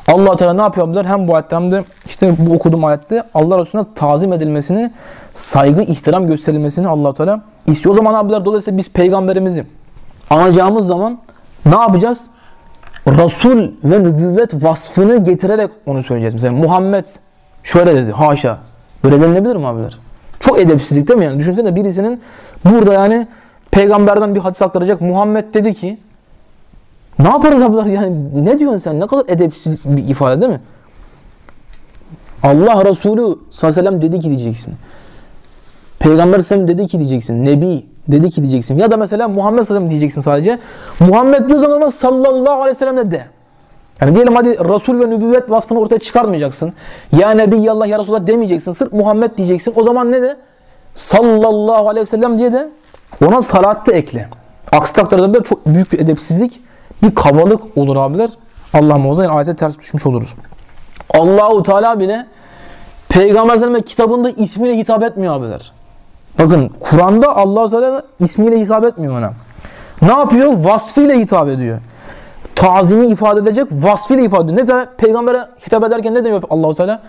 Allah Teala ne yapıyor abiler? Hem bu ayette hem de işte bu okuduğum ayette Allah Resulüne tazim edilmesini, saygı, ihtiram gösterilmesini Allah Teala istiyor. O zaman abiler dolayısıyla biz peygamberimizi anacağımız zaman ne yapacağız? Resul ve nübüvvet vasfını getirerek onu söyleyeceğiz. Mesela Muhammed şöyle dedi. Haşa. Böyle denilebilir mi abiler? Çok edepsizlik değil mi yani? Düşünsene birisinin burada yani peygamberden bir hadis aktaracak. Muhammed dedi ki, ne yaparız abiler yani? Ne diyorsun sen? Ne kadar edepsiz bir ifade değil mi? Allah Resulü sallallahu aleyhi ve sellem dedi ki diyeceksin. Peygamber sallallahu dedi ki diyeceksin. Nebi dedi ki diyeceksin. Ya da mesela Muhammed sallallahu aleyhi ve sellem diyeceksin sadece. Muhammed diyor zaman sallallahu aleyhi ve sellem de. Yani diyelim hadi Resul ve nübüvvet vasfını ortaya çıkarmayacaksın. Ya Nebiyallah ya Resulullah demeyeceksin. Sırf Muhammed diyeceksin. O zaman ne de? Sallallahu aleyhi ve sellem diye de ona salat da ekle. Aksi takdirde böyle çok büyük bir edepsizlik, bir kabalık olur abiler. Allah muhafaza, yani ayete ters düşmüş oluruz. Allahu Teala bile Peygamber sallallahu kitabında ismiyle hitap etmiyor abiler. Bakın Kur'an'da Allah Teala ismiyle hitap etmiyor ona. Ne yapıyor? Vasfıyla hitap ediyor. Tazimi ifade edecek vasfıyla ifade ediyor. Ne zaman peygambere hitap ederken ne demiyor Allah Teala?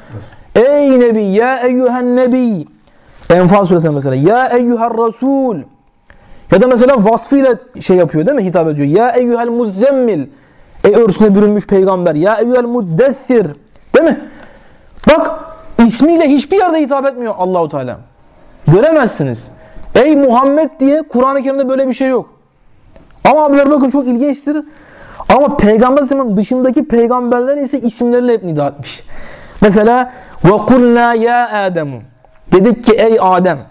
Ey nebi, ya eyyühen nebi. Enfal suresinde mesela ya eyyüher rasul. Ya da mesela vasfıyla şey yapıyor değil mi? Hitap ediyor. Ya eyyühel muzzemmil. Ey örsüne bürünmüş peygamber. Ya eyyühel muddessir. Değil mi? Bak ismiyle hiçbir yerde hitap etmiyor Allahu Teala. Göremezsiniz. Ey Muhammed diye Kur'an-ı Kerim'de böyle bir şey yok. Ama abiler bakın çok ilginçtir. Ama Peygamber Aleyhisselam'ın dışındaki peygamberlerin ise isimleriyle hep nida etmiş. Mesela وَقُلْنَا يَا آدَمُ. Dedik ki ey Adem.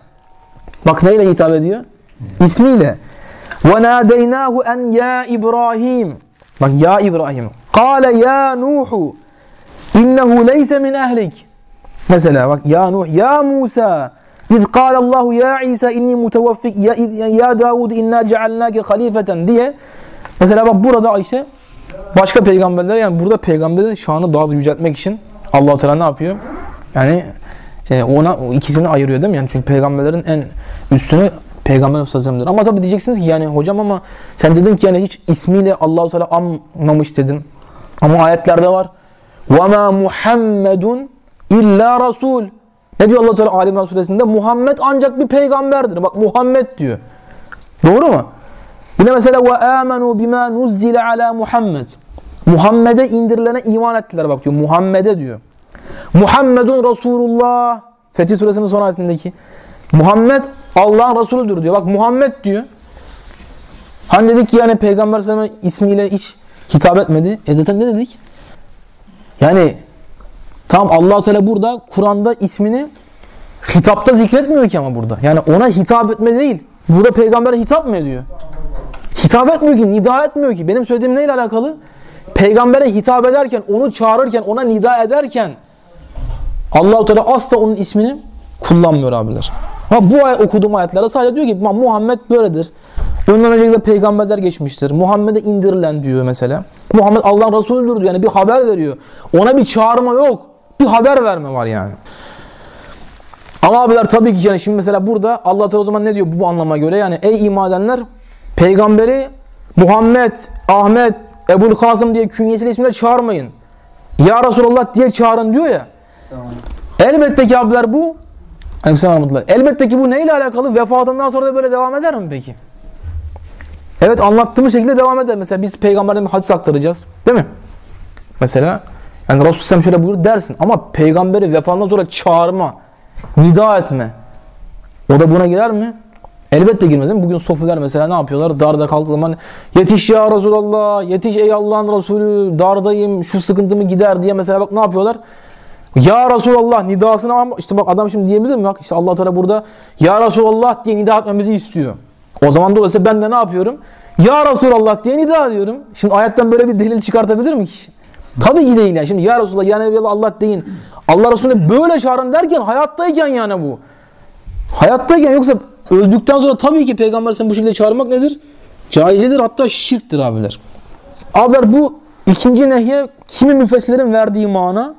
Bak neyle hitap ediyor? İsmiyle. وَنَادَيْنَاهُ اَنْ يَا İbrahim. Bak ya İbrahim. قَالَ يَا نُوحُ اِنَّهُ لَيْسَ مِنْ اَهْلِكِ. Mesela bak ya Nuh, ya Musa. اِذْ قَالَ اللّٰهُ يَا عِيسَى اِنِّي مُتَوَفِّكِ يَا دَاوُدْ اِنَّا جَعَلْنَاكَ خَلِيفَةً diye. Mesela bak burada Ayşe başka peygamberler, yani burada peygamberin şanı daha da yüceltmek için Allah-u Teala ne yapıyor? Yani ona o ikisini ayırıyor değil mi? Yani çünkü peygamberlerin en üstünü Peygamber Efendimiz'dir. Ama tabii diyeceksiniz ki yani hocam ama sen dedin ki yani hiç ismiyle Allah-u Teala anmamış dedin. Ama ayetlerde var. وَمَا مُحَمَّدٌ illa Rasul. Ne diyor Allah Teala Ali İmran suresinde? Muhammed ancak bir peygamberdir. Bak Muhammed diyor. Doğru mu? Yine mesela ve amenu bima nuzzile ala Muhammed. Muhammed'e indirilene iman ettiler bak diyor. Muhammed'e diyor. Muhammedun Resulullah. Fetih suresinin son ayetindeki. Muhammed Allah'ın Resulüdür diyor. Bak Muhammed diyor. Hani dedik ki yani Peygamber sallallahu aleyhi ve sellem ismiyle hiç hitap etmedi. Zaten ne dedik? Yani tam Allah Teala burada Kur'an'da ismini hitapta zikretmiyor ki ama burada. Yani ona hitap etme değil. Burada peygambere hitap mı ediyor? Hitap etmiyor ki, nida etmiyor ki. Benim söylediğim neyle alakalı? Peygambere hitap ederken, onu çağırırken, ona nida ederken Allah-u Teala asla onun ismini kullanmıyor abiler. Ama bu okuduğum ayetlerde sadece diyor ki Muhammed böyledir. Ondan önce de peygamberler geçmiştir. Muhammed'e indirilen diyor mesela. Muhammed Allah'ın Resulüdür diyor. Yani bir haber veriyor. Ona bir çağırma yok. Bir haber verme var yani. Ama abiler tabii ki yani şimdi mesela burada Allah Teala o zaman ne diyor bu anlama göre? Yani ey iman edenler peygamberi Muhammed, Ahmet, Ebul Kasım diye künyesiyle isimler çağırmayın. Ya Resulallah diye çağırın diyor ya. Tamam. Elbette ki abiler bu elbette ki bu neyle alakalı? Vefatından sonra da böyle devam eder mi peki? Evet, anlattığımız şekilde devam eder. Mesela biz peygamberden bir hadis aktaracağız. Değil mi? Mesela yani Resulullah Aleyhisselam şöyle buyur dersin. Ama peygamberi vefatından sonra çağırma, nida etme. O da buna girer mi? Elbette girmez değil mi? Bugün sofiler mesela ne yapıyorlar? Darda kaldığı zaman yetiş ya Resulallah, yetiş ey Allah'ın Resulü, dardayım, şu sıkıntımı gider diye mesela bak ne yapıyorlar? Ya Resulallah nidasını ama işte bak adam şimdi diyebilir mi? Bak işte Allah Teala burada ya Resulallah diye nida etmemizi istiyor. O zaman dolayısıyla ben de ne yapıyorum? Ya Resulallah diye nida ediyorum. Şimdi ayetten böyle bir delil çıkartabilir mi ki? Tabii ki değil yani. Şimdi ya Resulallah ya Nebiyallah Allah deyin. Allah Resulü'nü böyle çağırın derken hayattayken yani bu. Hayattayken, yoksa öldükten sonra tabii ki Peygamber sen bu şekilde çağırmak nedir? Caizedir, hatta şirktir abiler. Abiler bu ikinci nehye kimi müfessirlerin verdiği mana.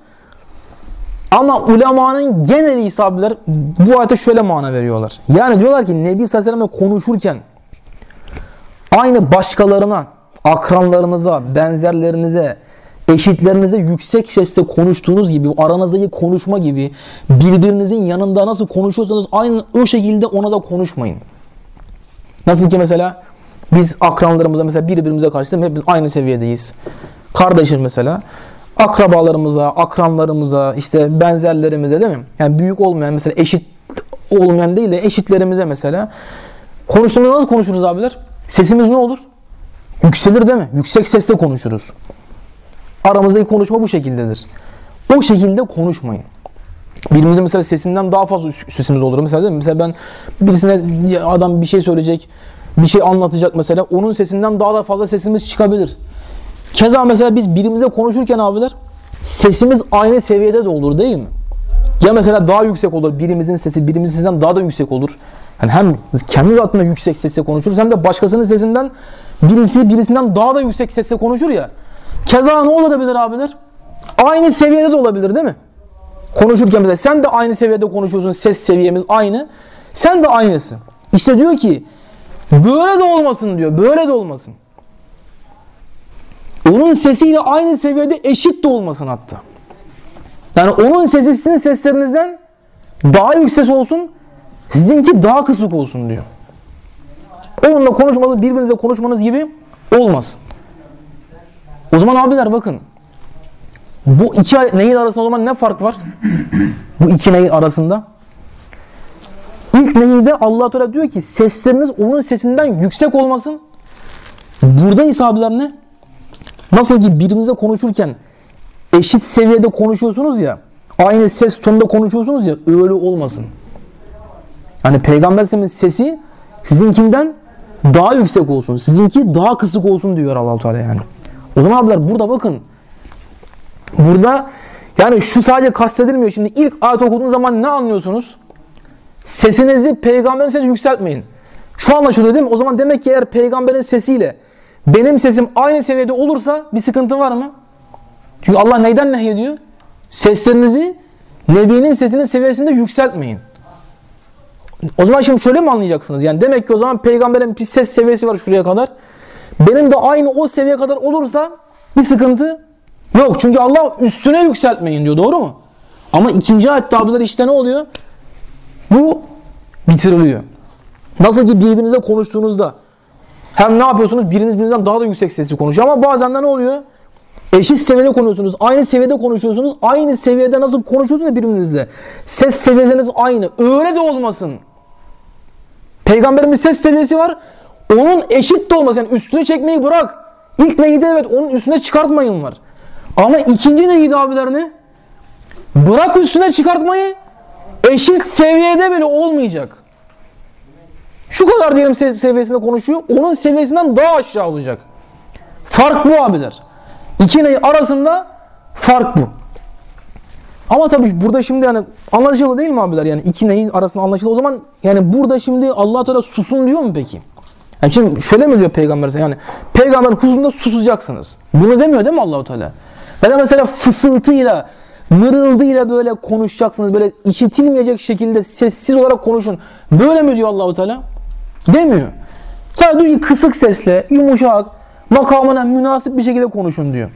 Ama ulemanın geneli ise abiler bu ayete şöyle mana veriyorlar. Yani diyorlar ki Nebi sallallahu aleyhi ve sellem konuşurken aynı başkalarına, akranlarınıza, benzerlerinize, eşitlerinize yüksek sesle konuştuğunuz gibi, aranızdaki konuşma gibi, birbirinizin yanında nasıl konuşuyorsanız aynı o şekilde ona da konuşmayın. Nasıl ki mesela biz akranlarımıza mesela birbirimize karşı hepimiz aynı seviyedeyiz. Kardeşim mesela akrabalarımıza, akranlarımıza, işte benzerlerimize değil mi? Yani büyük olmayan mesela eşit olmayan değil de eşitlerimize mesela konuştuğumuzda nasıl konuşuruz abiler? Sesimiz ne olur? Yükselir değil mi? Yüksek sesle konuşuruz. Aramızdaki konuşma bu şekildedir. O şekilde konuşmayın. Birimizin mesela sesinden daha fazla sesimiz olur. Mesela değil mi? Mesela ben birisine adam bir şey söyleyecek, bir şey anlatacak mesela. Onun sesinden daha da fazla sesimiz çıkabilir. Keza mesela biz birimize konuşurken abiler sesimiz aynı seviyede de olur değil mi? Ya mesela daha yüksek olur birimizin sesi, birimizin sesinden daha da yüksek olur. Yani hem kendi zatında yüksek sesle konuşuruz hem de başkasının sesinden birisinden daha da yüksek sesle konuşur ya. Keza ne olabilir abiler? Aynı seviyede de olabilir değil mi? Konuşurken mesela sen de aynı seviyede konuşuyorsun, ses seviyemiz aynı. Sen de aynısı. İşte diyor ki böyle de olmasın diyor, böyle de olmasın. Onun sesiyle aynı seviyede eşit de olmasın hatta. Yani onun sesi sizin seslerinizden daha yüksek olsun, sizinki daha kısık olsun diyor. Onunla konuşmanız, birbirinizle konuşmanız gibi olmasın. O zaman abiler bakın. Bu iki neyin arasında o zaman ne fark var? Bu iki neyin arasında. İlk neyde Allah Teala diyor ki sesleriniz onun sesinden yüksek olmasın. Burada ise abiler ne? Nasıl ki birbirinizle konuşurken eşit seviyede konuşuyorsunuz ya, aynı ses tonunda konuşuyorsunuz ya, öyle olmasın. Yani Peygamber Efendimiz'in sesi sizinkinden daha yüksek olsun, sizinki daha kısık olsun diyor Allah Teala yani. O zaman abiler burada bakın. Burada yani şu sadece kastedilmiyor. Şimdi ilk ayet okuduğunuz zaman ne anlıyorsunuz? Sesinizi peygamberin sesini yükseltmeyin. Şu anlaşılıyor değil mi? O zaman demek ki eğer peygamberin sesiyle benim sesim aynı seviyede olursa bir sıkıntı var mı? Çünkü Allah neyden nehyediyor? Seslerinizi Nebi'nin sesinin seviyesinde yükseltmeyin. O zaman şimdi şöyle mi anlayacaksınız? Yani demek ki o zaman peygamberin bir ses seviyesi var şuraya kadar. Benim de aynı o seviye kadar olursa bir sıkıntı yok. Çünkü Allah üstüne yükseltmeyin diyor. Doğru mu? Ama ikinci ayette abiler işte ne oluyor? Bu bitiriliyor. Nasıl ki birbirinizle konuştuğunuzda hem ne yapıyorsunuz? Biriniz birinizden daha da yüksek sesli konuşuyor. Ama bazen de ne oluyor? Eşit seviyede konuşuyorsunuz. Aynı seviyede konuşuyorsunuz. Aynı seviyede nasıl konuşuyorsunuz birbirinizle? Ses seviyeniz aynı. Öyle de olmasın. Peygamberin bir ses seviyesi var. Onun eşit de olmasın. Yani üstüne çekmeyi bırak. İlk neydi? Evet. Onun üstüne çıkartmayın var. Ama ikinci neydi abiler ne? Bırak üstüne çıkartmayı. Eşit seviyede bile olmayacak. Şu kadar diyelim seviyesinde konuşuyor. Onun seviyesinden daha aşağı olacak. Fark bu abiler. İki ney arasında fark bu. Ama tabii burada şimdi yani anlaşıldı değil mi abiler? Yani iki neyin arasında anlaşıldı. O zaman yani burada şimdi Allah Teala susun diyor mu peki? Yani şimdi şöyle mi diyor peygamber? Yani peygamberin huzurunda susacaksınız. Bunu demiyor değil mi Allah Teala? Ya da mesela fısıltıyla, mırıldıyla böyle konuşacaksınız. Böyle işitilmeyecek şekilde sessiz olarak konuşun. Böyle mi diyor Allah Teala? Demiyor. Sadece diyor ki kısık sesle, yumuşak, makamına münasip bir şekilde konuşun diyor.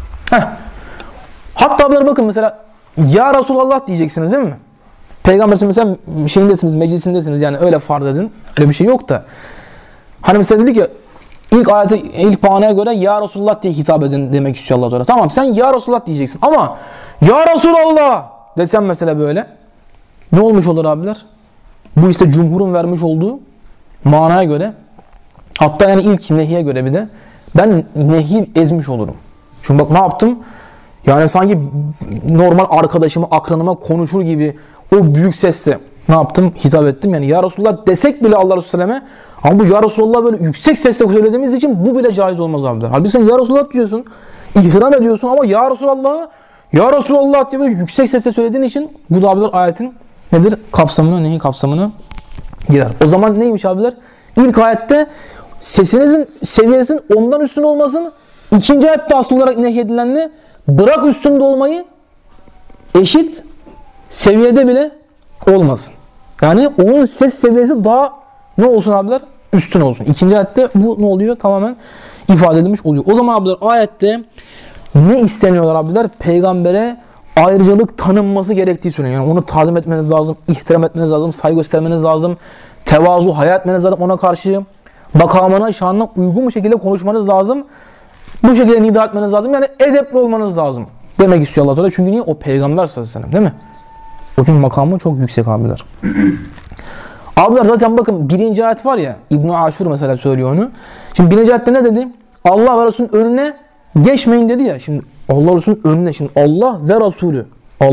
Hatta bakın mesela ya Resulallah diyeceksiniz değil mi? Peygamber mesela şeyindesiniz, meclisindesiniz yani öyle farz edin. Öyle bir şey yok da. Hani mesela dedik ya ilk manaya göre ya Resulullah diye hitap edin demek istiyor Allah Teala. Tamam sen ya Resulullah diyeceksin ama ya Resulallah desem mesela böyle ne olmuş olur abiler? Bu işte cumhurun vermiş olduğu manaya göre hatta yani ilk nehiye göre bir de ben nehi ezmiş olurum. Çünkü bak ne yaptım? Yani sanki normal arkadaşıma, akranıma konuşur gibi o büyük sesle ne yaptım? Hitap ettim. Yani ya Resulullah desek bile Allah Resulü Sellem'e ama bu ya Resulullah böyle yüksek sesle söylediğimiz için bu bile caiz olmaz abiler. Halbuki sen ya Resulullah diyorsun, ihram ediyorsun ama ya Resulallah'ı ya Resulullah diye böyle yüksek sesle söylediğin için bu da abiler ayetin nedir? Kapsamına, neyin kapsamına girer. O zaman neymiş abiler? İlk ayette sesinizin seviyesinin ondan üstün olmasın. İkinci ayette asıl olarak nehyedilen ne? Bırak üstünde olmayı eşit seviyede bile olmasın. Yani onun ses seviyesi daha ne olsun abiler? Üstün olsun. İkinci ayette bu ne oluyor? Tamamen ifade edilmiş oluyor. O zaman abiler ayette ne isteniyorlar abiler? Peygambere ayrıcalık tanınması gerektiği söyleniyor. Yani onu tazim etmeniz lazım, ihtiram etmeniz lazım, saygı göstermeniz lazım, tevazu, hayal etmeniz lazım ona karşı. Makamına, şanına uygun bir şekilde konuşmanız lazım. Bu şekilde nida etmeniz lazım. Yani edepli olmanız lazım. Demek istiyor Allah Teala. Çünkü niye? O peygamber sallallahu aleyhi ve sellem, değil mi? O çünkü makamı çok yüksek abiler. Abiler zaten bakın 1. ayet var ya, İbn-i Aşur mesela söylüyor onu. Şimdi 1. ayette ne dedi? Allah ve Resulünün önüne geçmeyin dedi ya. Şimdi Allah Resulü'nün önüne, şimdi Allah ve Resulü.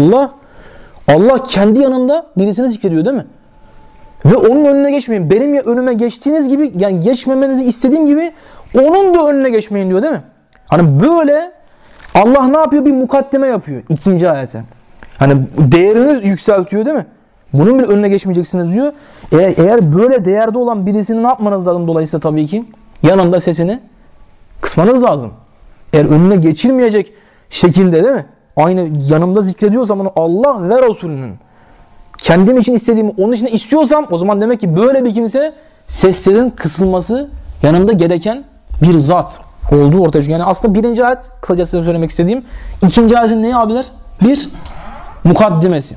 Allah kendi yanında birisini zikrediyor değil mi? Ve onun önüne geçmeyin. Benim ya önüme geçtiğiniz gibi, yani geçmemenizi istediğim gibi onun da önüne geçmeyin diyor değil mi? Hani böyle Allah ne yapıyor? Bir mukaddeme yapıyor 2. ayete. Hani değerini yükseltiyor değil mi? Bunun bile önüne geçmeyeceksiniz diyor. Eğer böyle değerde olan birisini ne yapmanız lazım dolayısıyla tabii ki? Yanında sesini kısmanız lazım. Eğer önüne geçilmeyecek şekilde değil mi? Aynı yanımda zikrediyorsam onu Allah ve Resulünün kendim için istediğimi onun için istiyorsam o zaman demek ki böyle bir kimse seslerin kısılması yanında gereken bir zat olduğu ortaya çıkıyor. Yani aslında 1. ayet kısacası söylemek istediğim. 2. ayetin neyi abiler? Bir mukaddimesi.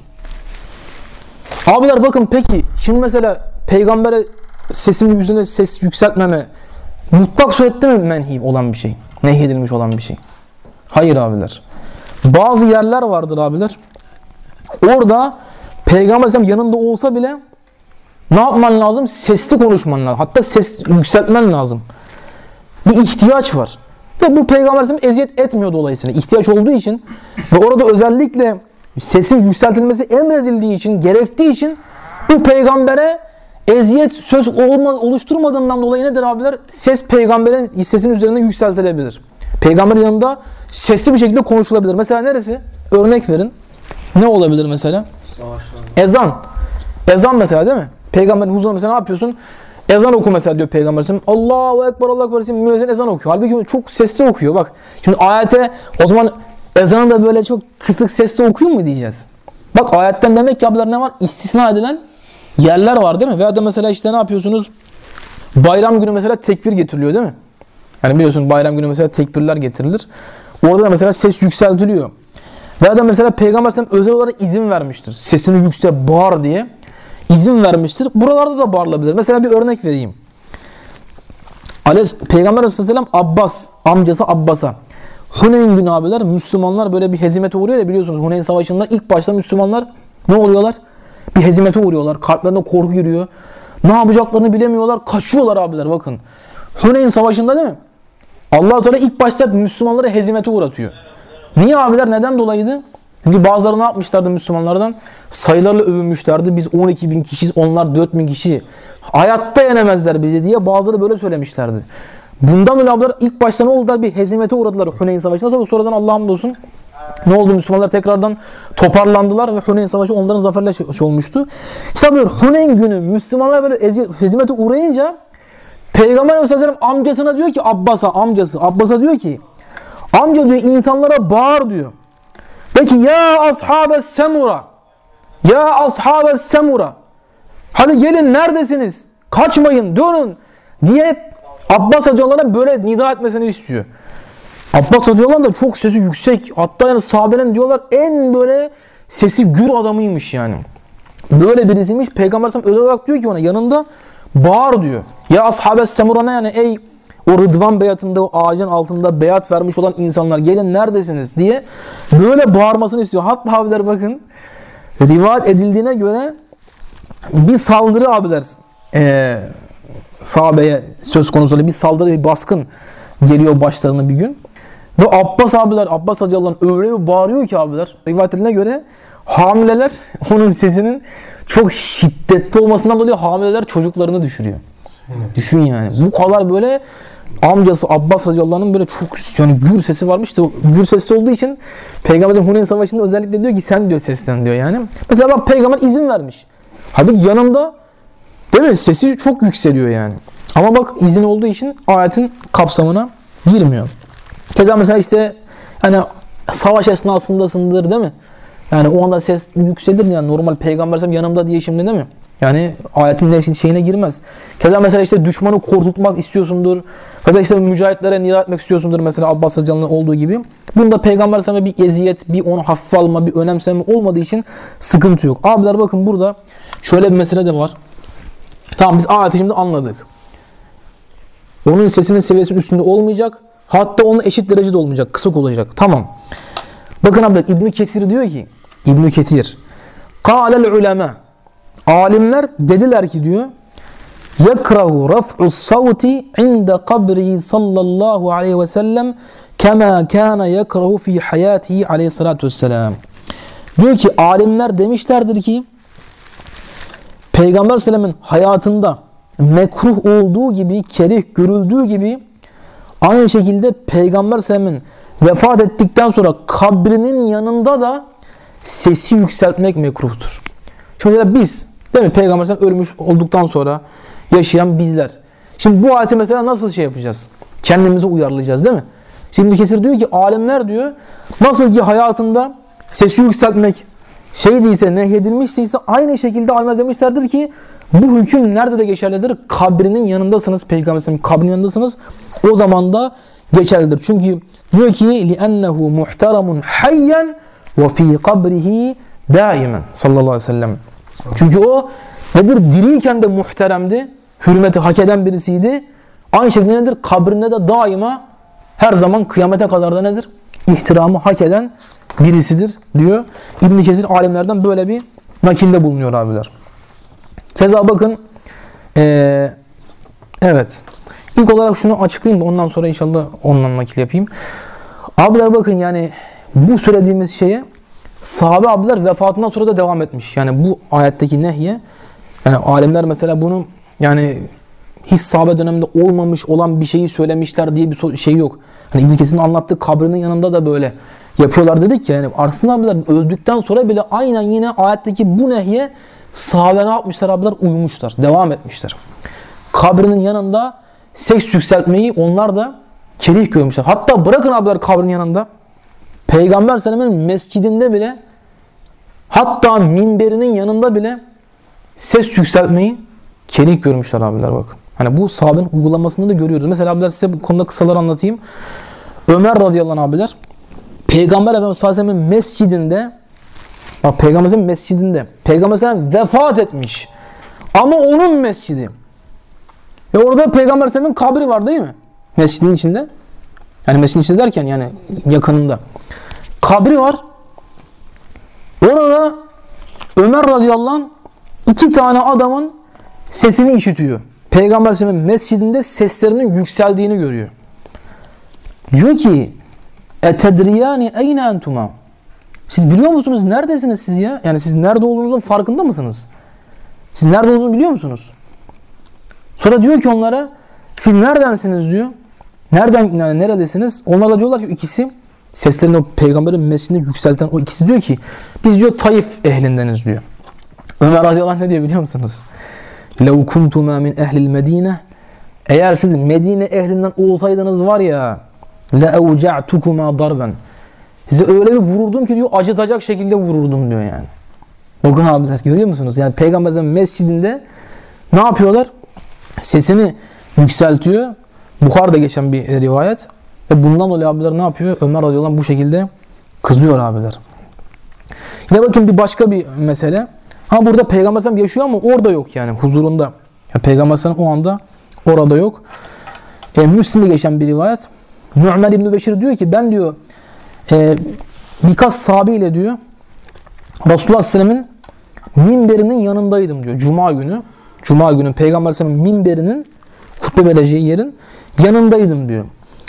Abiler bakın peki şimdi mesela peygambere sesinin yüzünde ses yükseltmeme mutlak surette mi menhi olan bir şey? Nehyedilmiş olan bir şey? Hayır abiler. Bazı yerler vardır abiler. Orada Peygamber Aleyhisselam yanında olsa bile ne yapman lazım? Sesli konuşman lazım. Hatta ses yükseltmen lazım. Bir ihtiyaç var. Ve bu Peygamber Aleyhisselam eziyet etmiyor dolayısıyla. İhtiyaç olduğu için ve orada özellikle sesin yükseltilmesi emredildiği için, gerektiği için bu peygambere eziyet söz oluşturmadığından dolayı nedir abiler? Ses peygamberin sesinin üzerinde yükseltilebilir. Peygamberin yanında sesli bir şekilde konuşulabilir. Mesela neresi? Örnek verin. Ne olabilir mesela? Ezan. Ezan mesela değil mi? Peygamberin huzurunda mesela ne yapıyorsun? Ezan oku mesela diyor Peygamber. Allahu Ekber, Allahu Ekber. Müezzin ezan okuyor. Halbuki çok sesli okuyor. Bak şimdi ayete o zaman ezanı da böyle çok kısık sesli okuyun mu diyeceğiz? Bak ayetten demek ki abiler ne var? İstisna edilen yerler var değil mi? Veya da mesela işte ne yapıyorsunuz? Bayram günü mesela tekbir getiriliyor değil mi? Yani biliyorsun bayram günü mesela tekbirler getirilir. Orada da mesela ses yükseltiliyor. Veya da mesela Peygamber Aleyhisselam özel olarak izin vermiştir. Sesini yüksel, bağır diye izin vermiştir. Buralarda da bağırılabilir. Mesela bir örnek vereyim. Peygamber Aleyhisselam Abbas, amcası Abbas'a Huneyn günü abiler Müslümanlar böyle bir hezimete uğruyor ya biliyorsunuz. Huneyn Savaşı'nda ilk başta Müslümanlar ne oluyorlar? Bir hezimete uğruyorlar. Kalplerine korku giriyor. Ne yapacaklarını bilemiyorlar. Kaçıyorlar abiler bakın. Huneyn Savaşı'nda değil mi? Allah-u Teala ilk başta Müslümanları hezimete uğratıyor. Niye abiler? Neden dolayıydı? Çünkü bazıları ne yapmışlardı Müslümanlardan? Sayılarla övünmüşlerdi. Biz 12.000 kişiyiz, onlar 4.000 kişi. Hayatta yenemezler bizi diye bazıları böyle söylemişlerdi. Bundan dolayı abiler ilk başta ne oldular? Bir hezimete uğradılar Huneyn Savaşı'ndan sonra sonradan Allah'a hamdolsun ne oldu? Müslümanlar tekrardan toparlandılar ve Huneyn Savaşı onların zaferle olmuştu. İşte böyle Huneyn günü Müslümanlar böyle hezimete uğrayınca Peygamber Aleyhisselam amcasına diyor ki Abbas'a diyor ki amca diyor insanlara bağır diyor. De ki ya ashabes semura hadi gelin neredesiniz? Kaçmayın dönün diye Abbas radıyallahu böyle nida etmesini istiyor. Abbas radıyallahu da çok sesi yüksek. Hatta yani sahabenin diyorlar en böyle sesi gür adamıymış yani. Böyle birisiymiş. Peygamber sallallahu aleyhi ve sellem özel olarak diyor ki ona yanında bağır diyor. Ya ashabes semurana yani ey o Rıdvan beyatında o ağacın altında beyat vermiş olan insanlar gelin neredesiniz diye böyle bağırmasını istiyor. Hatta abiler bakın rivayet edildiğine göre bir saldırı abiler sahabeye söz konusu bir saldırı bir baskın geliyor başlarına bir gün. Ve Abbas radıyallahu anh öyle bir bağırıyor ki abiler rivayet edildiğine göre hamileler onun sesinin çok şiddetli olmasından dolayı hamileler çocuklarını düşürüyor. Düşün yani. Bu kadar böyle amcası Abbas radıyallahu anh'ın böyle çok yani gür sesi varmış da gür sesi olduğu için Peygamber Huneyn Savaşı'nda özellikle diyor ki sen diyor seslen diyor yani. Mesela bak Peygamber izin vermiş. Halbuki yanında değil mi? Sesi çok yükseliyor yani. Ama bak izin olduğu için ayetin kapsamına girmiyor. Keza mesela işte hani savaş esnasındasındır değil mi? Yani o anda ses yükselir yani normal Peygamber yanımda diye şimdi değil mi? Yani ayetin şeyine girmez. Keza mesela işte düşmanı korkutmak istiyorsundur. Ya da işte mücahitlere nida etmek istiyorsundur mesela Abbas radıyallahu anh olduğu gibi. Bunda Peygamber sana bir eziyet, bir onu hafife alma, bir önemseme olmadığı için sıkıntı yok. Abiler bakın burada şöyle bir mesele de var. Tamam biz ayeti şimdi anladık. Onun sesinin seviyesinin üstünde olmayacak. Hatta onun eşit derecede olmayacak. Kısık olacak. Tamam. Bakın abiler İbn-i Kesir diyor ki İbn-i Kesir Kâlel ulema alimler dediler ki diyor yekrahu raf'us savti inde kabrihi sallallahu aleyhi ve sellem kema kana yekrahu fi hayatihi aleyhissalatu vesselam. Diyor ki alimler demişlerdir ki Peygamber Sellem'in hayatında mekruh olduğu gibi, kerih görüldüğü gibi aynı şekilde Peygamber Sellem'in vefat ettikten sonra kabrinin yanında da sesi yükseltmek mekruhtur. Şimdi mesela biz, değil mi? Peygamber Sellem'in ölmüş olduktan sonra yaşayan bizler. Şimdi bu ayeti mesela nasıl şey yapacağız? Kendimizi uyarlayacağız değil mi? Şimdi Kesir diyor ki alimler diyor nasıl ki hayatında sesi yükseltmek şey değilse, nehyedilmişse aynı şekilde alimler demişlerdir ki bu hüküm nerede de geçerlidir? Kabrinin yanındasınız. Peygamber Sellem'in kabrinin yanındasınız. O zaman da geçerlidir. Çünkü diyor ki لِأَنَّهُ مُحْتَرَمٌ حَيًّا وَفِي قَبْرِهِ دَائِمًا sallallahu aleyhi ve sellem. Çünkü o nedir? Diriyken de muhteremdi. Hürmeti hak eden birisiydi. Aynı şekilde nedir? Kabrinde de daima her zaman kıyamete kadar da nedir? İhtiramı hak eden birisidir diyor. İbn Kesir alimlerden böyle bir nakilde bulunuyor abiler. Keza bakın evet. İlk olarak şunu açıklayayım da ondan sonra inşallah ondan nakil yapayım. Abiler bakın yani bu söylediğimiz şeye sahabe abiler vefatından sonra da devam etmiş. Yani bu ayetteki nehye yani alimler mesela bunu yani hiç sahabe döneminde olmamış olan bir şeyi söylemişler diye bir şey yok. Hani İbn Kesir'in anlattığı kabrinin yanında da böyle yapıyorlar dedik ya. Yani aslında abiler öldükten sonra bile aynen yine ayetteki bu nehye sahabe ne yapmışlar abiler? Uyumuşlar. Devam etmişler. Kabrinin yanında ses yükseltmeyi onlar da kerih görmüşler. Hatta bırakın abiler kabrinin yanında Peygamber Sellem'in mescidinde bile hatta minberinin yanında bile ses yükseltmeyi kerih görmüşler abiler bakın. Hani bu sahabenin uygulamasını da görüyoruz. Mesela abiler size bu konuda kısalar anlatayım. Ömer radıyallahu anh abiler Peygamber Efendimiz sallallahu aleyhi ve sellem mescidinde bak Peygamber Efendimiz mescidinde Peygamber Efendimiz vefat etmiş. Ama onun mescidi. Ve orada Peygamber Efendimiz'in kabri var değil mi? Mescidin içinde. Yani mescidin içinde derken yani yakınında. Kabri var. Orada Ömer radıyallahu anh 2 tane adamın sesini işitiyor. Peygamber Efendimiz'in mescidinde seslerinin yükseldiğini görüyor. Diyor ki etedriyani eyne entuma. Siz biliyor musunuz? Neredesiniz siz ya? Yani siz nerede olduğunuzun farkında mısınız? Siz nerede olduğunuzu biliyor musunuz? Sonra diyor ki onlara siz neredensiniz diyor. Nereden yani neredesiniz? Onlar da diyorlar ki ikisi seslerini o peygamberin mescidinde yükselten o ikisi diyor ki biz diyor Taif ehlindeniz diyor. Ömer radıyallahu anh ne diyor biliyor musunuz? لَوْ كُنْتُمَا مِنْ اَهْلِ الْمَد۪ينَ Eğer siz Medine ehlinden olsaydınız var ya لَاَوْجَعْتُكُمَا ضَرْبًا Size öyle bir vururdum ki diyor acıtacak şekilde vururdum diyor yani. Bakın abiler görüyor musunuz? Yani Peygamberimizin mescidinde ne yapıyorlar? Sesini yükseltiyor. Buhar'da geçen bir rivayet. Ve bundan dolayı abiler ne yapıyor? Ömer radıyallahu anh bu şekilde kızıyor abiler. Yine bakın bir başka bir mesele. Ha burada Peygamber Efendimiz yaşıyor ama orada yok yani huzurunda. Yani Peygamber Efendimiz o anda orada yok. Müslim'de geçen bir rivayet. Nu'man İbn Beşir diyor ki ben diyor birkaç sahabeyle diyor Resulullah Aleyhisselam'ın minberinin yanındaydım diyor. Cuma günü Peygamber Aleyhisselam'ın minberinin hutbe vereceği yerin yanındaydım diyor.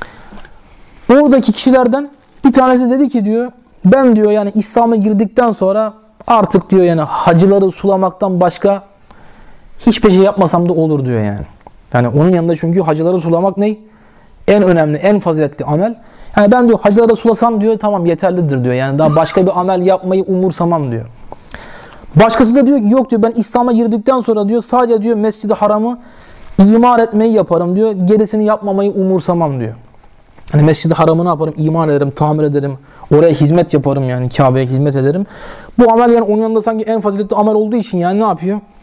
Oradaki kişilerden bir tanesi dedi ki diyor ben diyor yani İslam'a girdikten sonra artık diyor yani hacıları sulamaktan başka hiçbir şey yapmasam da olur diyor yani. Yani onun yanında çünkü hacıları sulamak ne? En önemli, en faziletli amel. Yani ben diyor hacıları sulasam diyor tamam yeterlidir diyor. Yani daha başka bir amel yapmayı umursamam diyor. Başkası da diyor ki yok diyor ben İslam'a girdikten sonra diyor sadece diyor Mescid-i Haram'ı imar etmeyi yaparım diyor. Gerisini yapmamayı umursamam diyor. Hani Mescid-i Haram'ı ne yaparım? İmar ederim, tamir ederim. Oraya hizmet yaparım yani Kabe'ye hizmet ederim. Bu amel yani onun yanında sanki en faziletli amel olduğu için yani ne yapıyor?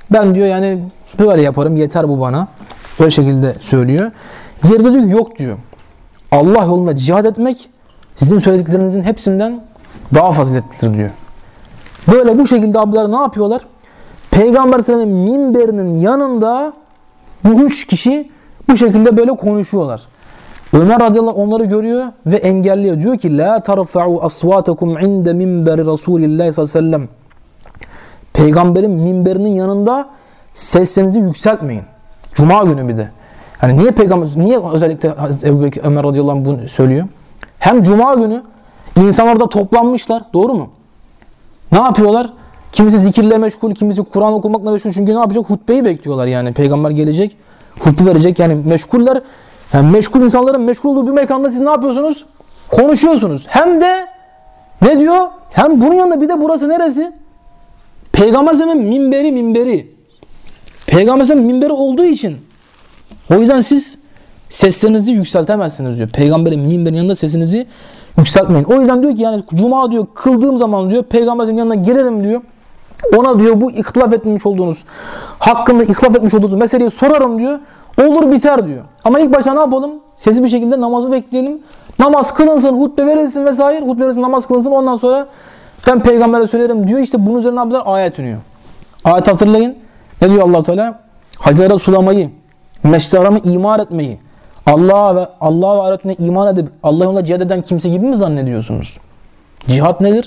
Ben diyor yani böyle yaparım, yeter bu bana. Böyle şekilde söylüyor. Diğeri de diyor ki yok diyor. Allah yolunda cihad etmek sizin söylediklerinizin hepsinden daha faziletlidir diyor. Böyle bu şekilde abiler ne yapıyorlar? Peygamber sallallahu aleyhi ve sellem'in minberinin yanında bu 3 kişi bu şekilde böyle konuşuyorlar. Ömer radıyallahu anh onları görüyor ve engelliyor. Diyor ki la tarfa'u aswatakum inde minberi Resulillah sallallahu aleyhi ve sellem. Peygamberin minberinin yanında seslerinizi yükseltmeyin. Cuma günü bir de. Yani niye özellikle Ebu Bekir, Ömer radıyallahu anh bunu söylüyor? Hem cuma günü insanlar da toplanmışlar. Doğru mu? Ne yapıyorlar? Kimisi zikirle meşgul, kimisi Kur'an okumakla meşgul. Çünkü ne yapacak? Hutbeyi bekliyorlar yani. Peygamber gelecek, hutbe verecek. Yani meşguller, yani meşgul insanların meşgul olduğu bir mekanda siz ne yapıyorsunuz? Konuşuyorsunuz. Hem de ne diyor? Hem bunun yanında bir de burası neresi? Peygamber sallallahu aleyhi ve sellem'in minberi. Peygamber sallallahu aleyhi ve sellem'in minberi olduğu için o yüzden siz seslerinizi yükseltemezsiniz diyor. Peygamberin minberinin yanında sesinizi yükseltmeyin. O yüzden diyor ki yani cuma diyor kıldığım zaman diyor peygamberin yanına girerim diyor. Ona diyor bu ihtilaf etmiş olduğunuz hakkında ihtilaf etmiş olduğunuz meseleyi sorarım diyor. Olur biter diyor. Ama ilk başta ne yapalım? Sesli bir şekilde namazı bekleyelim. Namaz kılınsın, hutbe verilsin vesaire. Hutbe verilsin, namaz kılınsın. Ondan sonra ben peygambere söylerim diyor. İşte bunun üzerine abiler ayet iniyor. Ayet hatırlayın. Ne diyor Allah Teala? Hacılara sulamayı, Mescid-i Haram'ı imar etmeyi, Allah'a ve ahiretine iman edip Allah yolunda cihad eden kimse gibi mi zannediyorsunuz? Cihat nedir?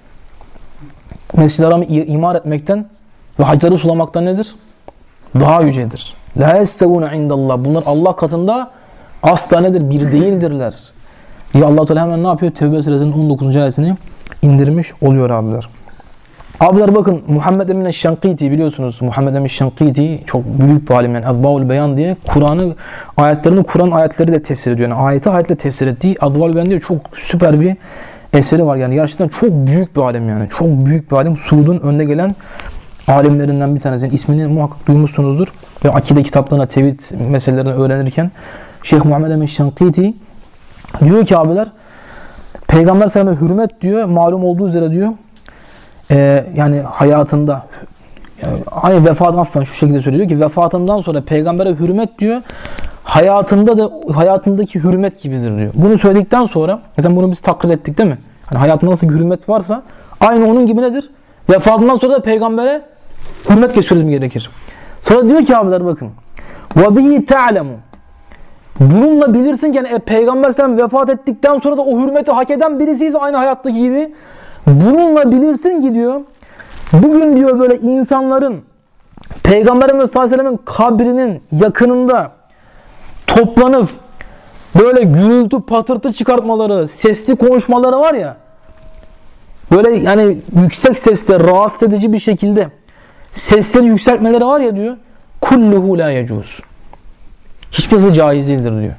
Mescid-i Haram'ı imar etmekten ve hacıları sulamaktan nedir? Daha yücedir. La yestevune indallah. Bunlar Allah katında asla nedir? Bir değildirler. diye Allah Teala hemen ne yapıyor? Tevbe suresinin 19. ayetini indirmiş oluyor abiler. Abiler bakın Muhammed Emin Eşşankiti biliyorsunuz. Muhammed Emin Eşşankiti çok büyük bir alim yani Advaul Beyan diye Kur'an'ı ayetlerini Kur'an ayetleri de tefsir ediyor. Yani ayetle tefsir ettiği Advaul Beyan diye çok süper bir eseri var. Yani gerçekten çok büyük bir alim yani. Çok büyük bir alim. Suud'un önde gelen alimlerinden bir tanesi. Yani ismini muhakkak duymuşsunuzdur. Ve akide kitaplarına tevhid meselelerini öğrenirken Şeyh Muhammed Emin Eşşankiti diyor ki abiler Peygamber sallallahu aleyhi ve sellem hürmet diyor. Malum olduğu üzere diyor. Yani hayatında aynı vefatından şu şekilde söylüyor ki vefatından sonra peygambere hürmet diyor hayatında da hayatındaki hürmet gibidir diyor. Bunu söyledikten sonra mesela bunu biz takdir ettik değil mi? Hani hayatında nasıl bir hürmet varsa aynı onun gibi nedir? Vefatından sonra da peygambere hürmet göstermemiz gerekir. Sonra diyor ki abiler bakın ve bihi ta'lemu bununla bilirsin ki yani peygamber sen vefat ettikten sonra da o hürmeti hak eden birisiyse aynı hayattaki gibi bununla bilirsin ki diyor bugün diyor böyle insanların Peygamberimiz sallallahu aleyhi ve sellem'in kabrinin yakınında toplanıp böyle gürültü patırtı çıkartmaları, sesli konuşmaları var ya böyle yani yüksek sesle rahatsız edici bir şekilde sesleri yükseltmeleri var ya diyor kulluhu la yecuz. Hiçbirisi caiz değildir diyor.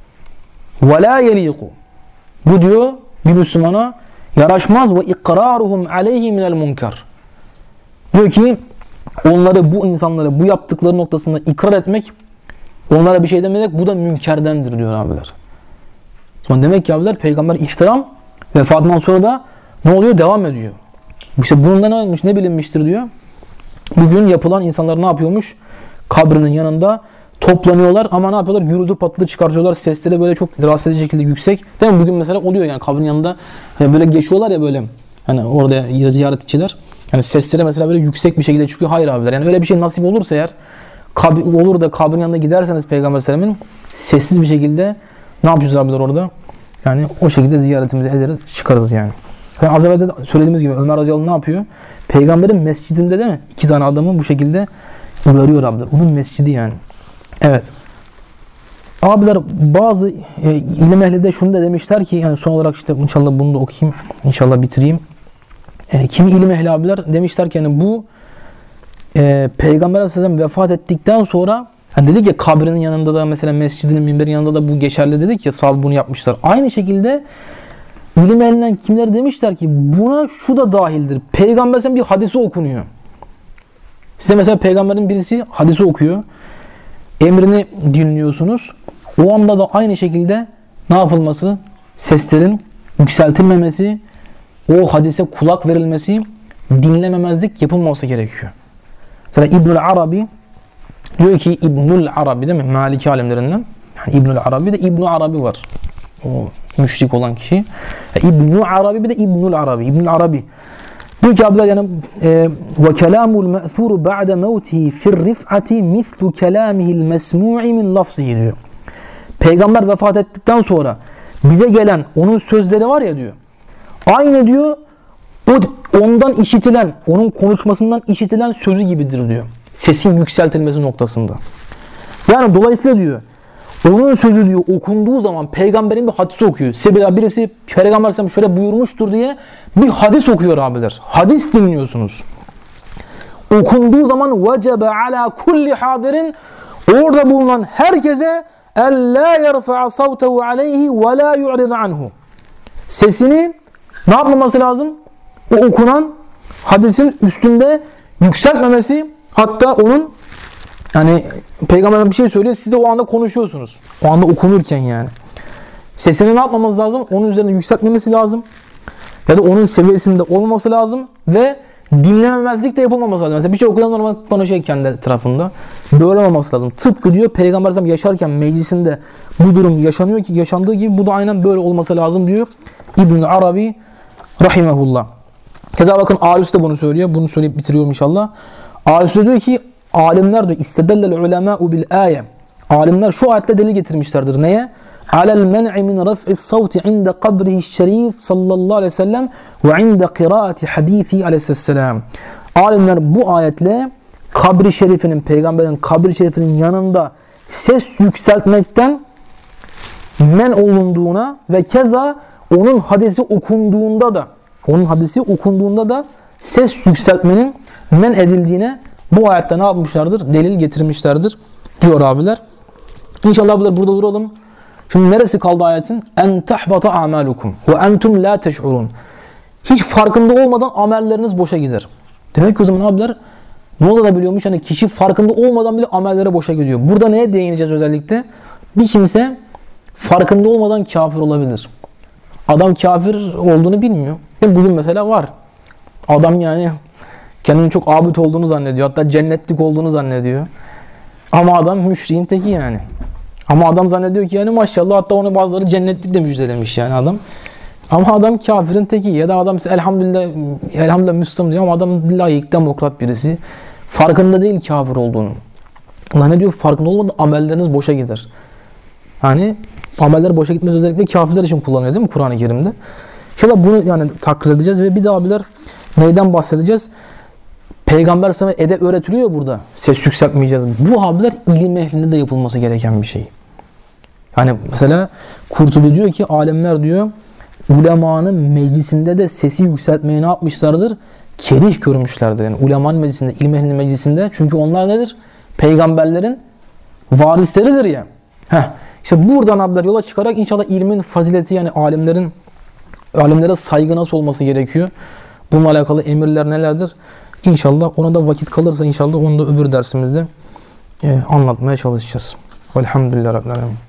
Ve la yeliku. Bu diyor bir Müslümana yaraşmaz ve ikraruhum aleyhi minel munkar. Diyor ki onları bu insanları bu yaptıkları noktasında ikrar etmek onlara bir şey dememek bu da münkerdendir diyor abiler. Sonra demek ki abiler peygamber ihtiram vefatından sonra da ne oluyor? Devam ediyor. İşte bundan ne olmuş? Ne bilinmiştir diyor. Bugün yapılan insanlar ne yapıyormuş? Kabrinin yanında toplanıyorlar ama ne yapıyorlar? Gürültü patlı çıkartıyorlar. Sesleri böyle çok rahatsız edici şekilde yüksek. Değil mi? Bugün mesela oluyor yani kabrin yanında böyle geçiyorlar ya böyle. Hani orada ziyaretçiler. Yani sesleri mesela böyle yüksek bir şekilde çıkıyor. Hayır abiler. Yani öyle bir şey nasip olursa eğer olur da kabrin yanına giderseniz Peygamber Sellem'in sessiz bir şekilde ne yapacağız abiler orada? Yani o şekilde ziyaretimizi ederiz, çıkarız yani. Yani az evvel de söylediğimiz gibi Ömer radıyallahu anh ne yapıyor? Peygamberin mescidinde değil mi? 2 tane adamı bu şekilde uyarıyor abiler. Onun mescidi yani. Evet. Abiler bazı ilim ehli de şunu da demişler ki yani son olarak işte inşallah bunu da okuyayım. İnşallah bitireyim. Kimi ilim ehli abiler demişler ki yani bu Peygamber Aleyhisselam vefat ettikten sonra hani dedik ya kabrinin yanında da mesela mescidinin minberin yanında da bu geçerli dedik ya sahabe bunu yapmışlar. Aynı şekilde ilim ehlinden kimler demişler ki buna şu da dahildir. Peygamber Aleyhisselam bir hadisi okunuyor. Size mesela peygamberin birisi hadisi okuyor. Emrini dinliyorsunuz. O anda da aynı şekilde ne yapılması? Seslerin yükseltilmemesi, o hadise kulak verilmesi, dinlememezlik yapılmaması gerekiyor. Mesela İbnül Arabi diyor ki, İbnül Arabi değil mi? Maliki alimlerinden. Yani İbnül Arabi de İbnü Arabi var. O müşrik olan kişi. İbnü Arabi bir de İbnül Arabi. İbnül Arabi. Diyor ki abiler yani ve kelamul me'thuru ba'de mevtihi fi'r-rif'ati mislu kelamihil mesmu'i min lafzihi diyor. Peygamber vefat ettikten sonra bize gelen onun sözleri var ya diyor. Aynı diyor ondan işitilen, onun konuşmasından işitilen sözü gibidir diyor. Sesin yükseltilmesi noktasında. Yani dolayısıyla diyor onun sözü diyor okunduğu zaman peygamberin bir hadisi okuyor. Birisi Peygamber Aleyhisselam şöyle buyurmuştur diye bir hadis okuyor abiler. Hadis dinliyorsunuz. Okunduğu zaman vecebe ala kulli hadirin, orada bulunan herkese ella yerfa'a savtehu aleyhi ve la yu'rid anhu. Sesini ne yapmaması lazım? O okunan hadisin üstünde yükseltmemesi, hatta onun yani Peygamber'den bir şey söylüyor, siz de o anda konuşuyorsunuz. O anda okunurken yani. Sesini ne yapmamız lazım? Onun üzerine yükseltmemesi lazım. Ya da onun seviyesinde olması lazım ve dinlememezlik de yapılmaması lazım. Mesela bir şey okuyan normal konuşuyor kendi etrafında. Böyle olmaması lazım. Tıpkı diyor Peygamber Aleyhisselam yaşarken meclisinde bu durum yaşandığı gibi bu da aynen böyle olması lazım diyor İbn Arabi rahimehullah. Keza bakın Alüs de bunu söylüyor. Bunu söyleyip bitiriyorum inşallah. Alüs de diyor ki alimler diyor istedellel ulemâ'u bil âye. Alimler şu ayetle delil getirmişlerdir. Neye? Alel men'i min raf'is savti inde kabrihi şerif sallallahu aleyhi ve sellem ve inde kıraati hadithi aleyhisselam. Alimler bu ayetle kabri şerifinin, peygamberin kabri şerifinin yanında ses yükseltmekten men olunduğuna ve keza onun hadisi okunduğunda da ses yükseltmenin men edildiğine bu ayette ne yapmışlardır? Delil getirmişlerdir diyor abiler. İnşallah abiler burada duralım. Şimdi neresi kaldı ayetin? En tahbata a'malukum ve entum la teş'urun. Hiç farkında olmadan amelleriniz boşa gider. Demek ki o zaman abiler ne olabiliyormuş? Yani kişi farkında olmadan bile amellere boşa gidiyor. Burada neye değineceğiz özellikle? Bir kimse farkında olmadan kafir olabilir. Adam kafir olduğunu bilmiyor. Bugün mesela var. Adam yani kendinin çok abid olduğunu zannediyor. Hatta cennetlik olduğunu zannediyor. Ama adam müşriğin teki yani. Ama adam zannediyor ki yani maşallah, hatta onu bazıları cennetlik de müjdelemiş yani adam. Ama adam kafirin teki. Ya da adam elhamdülillah Müslüman diyor ama adam layık, demokrat birisi. Farkında değil kafir olduğunu. Allah ne diyor? Farkında olmadan amelleriniz boşa gider. Yani ameller boşa gitmez özellikle kafirler için kullanıyor değil mi Kur'an-ı Kerim'de? İnşallah bunu yani takdir edeceğiz ve bir daha abiler neyden bahsedeceğiz? Peygamber sana edep öğretiliyor ya burada. Ses yükseltmeyeceğiz. Bu abiler ilim ehlinde de yapılması gereken bir şey. Yani mesela Kurtubi diyor ki alimler diyor ulemanın meclisinde de sesi yükseltmeyi ne yapmışlardır? Kerih görmüşlerdir. Yani ulemanın meclisinde, ilim ehlinin meclisinde. Çünkü onlar nedir? Peygamberlerin varisleridir ya. İşte buradan abiler yola çıkarak inşallah ilmin fazileti, yani alimlere saygı nasıl olması gerekiyor? Bununla alakalı emirler nelerdir? İnşallah ona da vakit kalırsa inşallah onu da öbür dersimizde anlatmaya çalışacağız. Velhamdülillah Rabbil Alemin.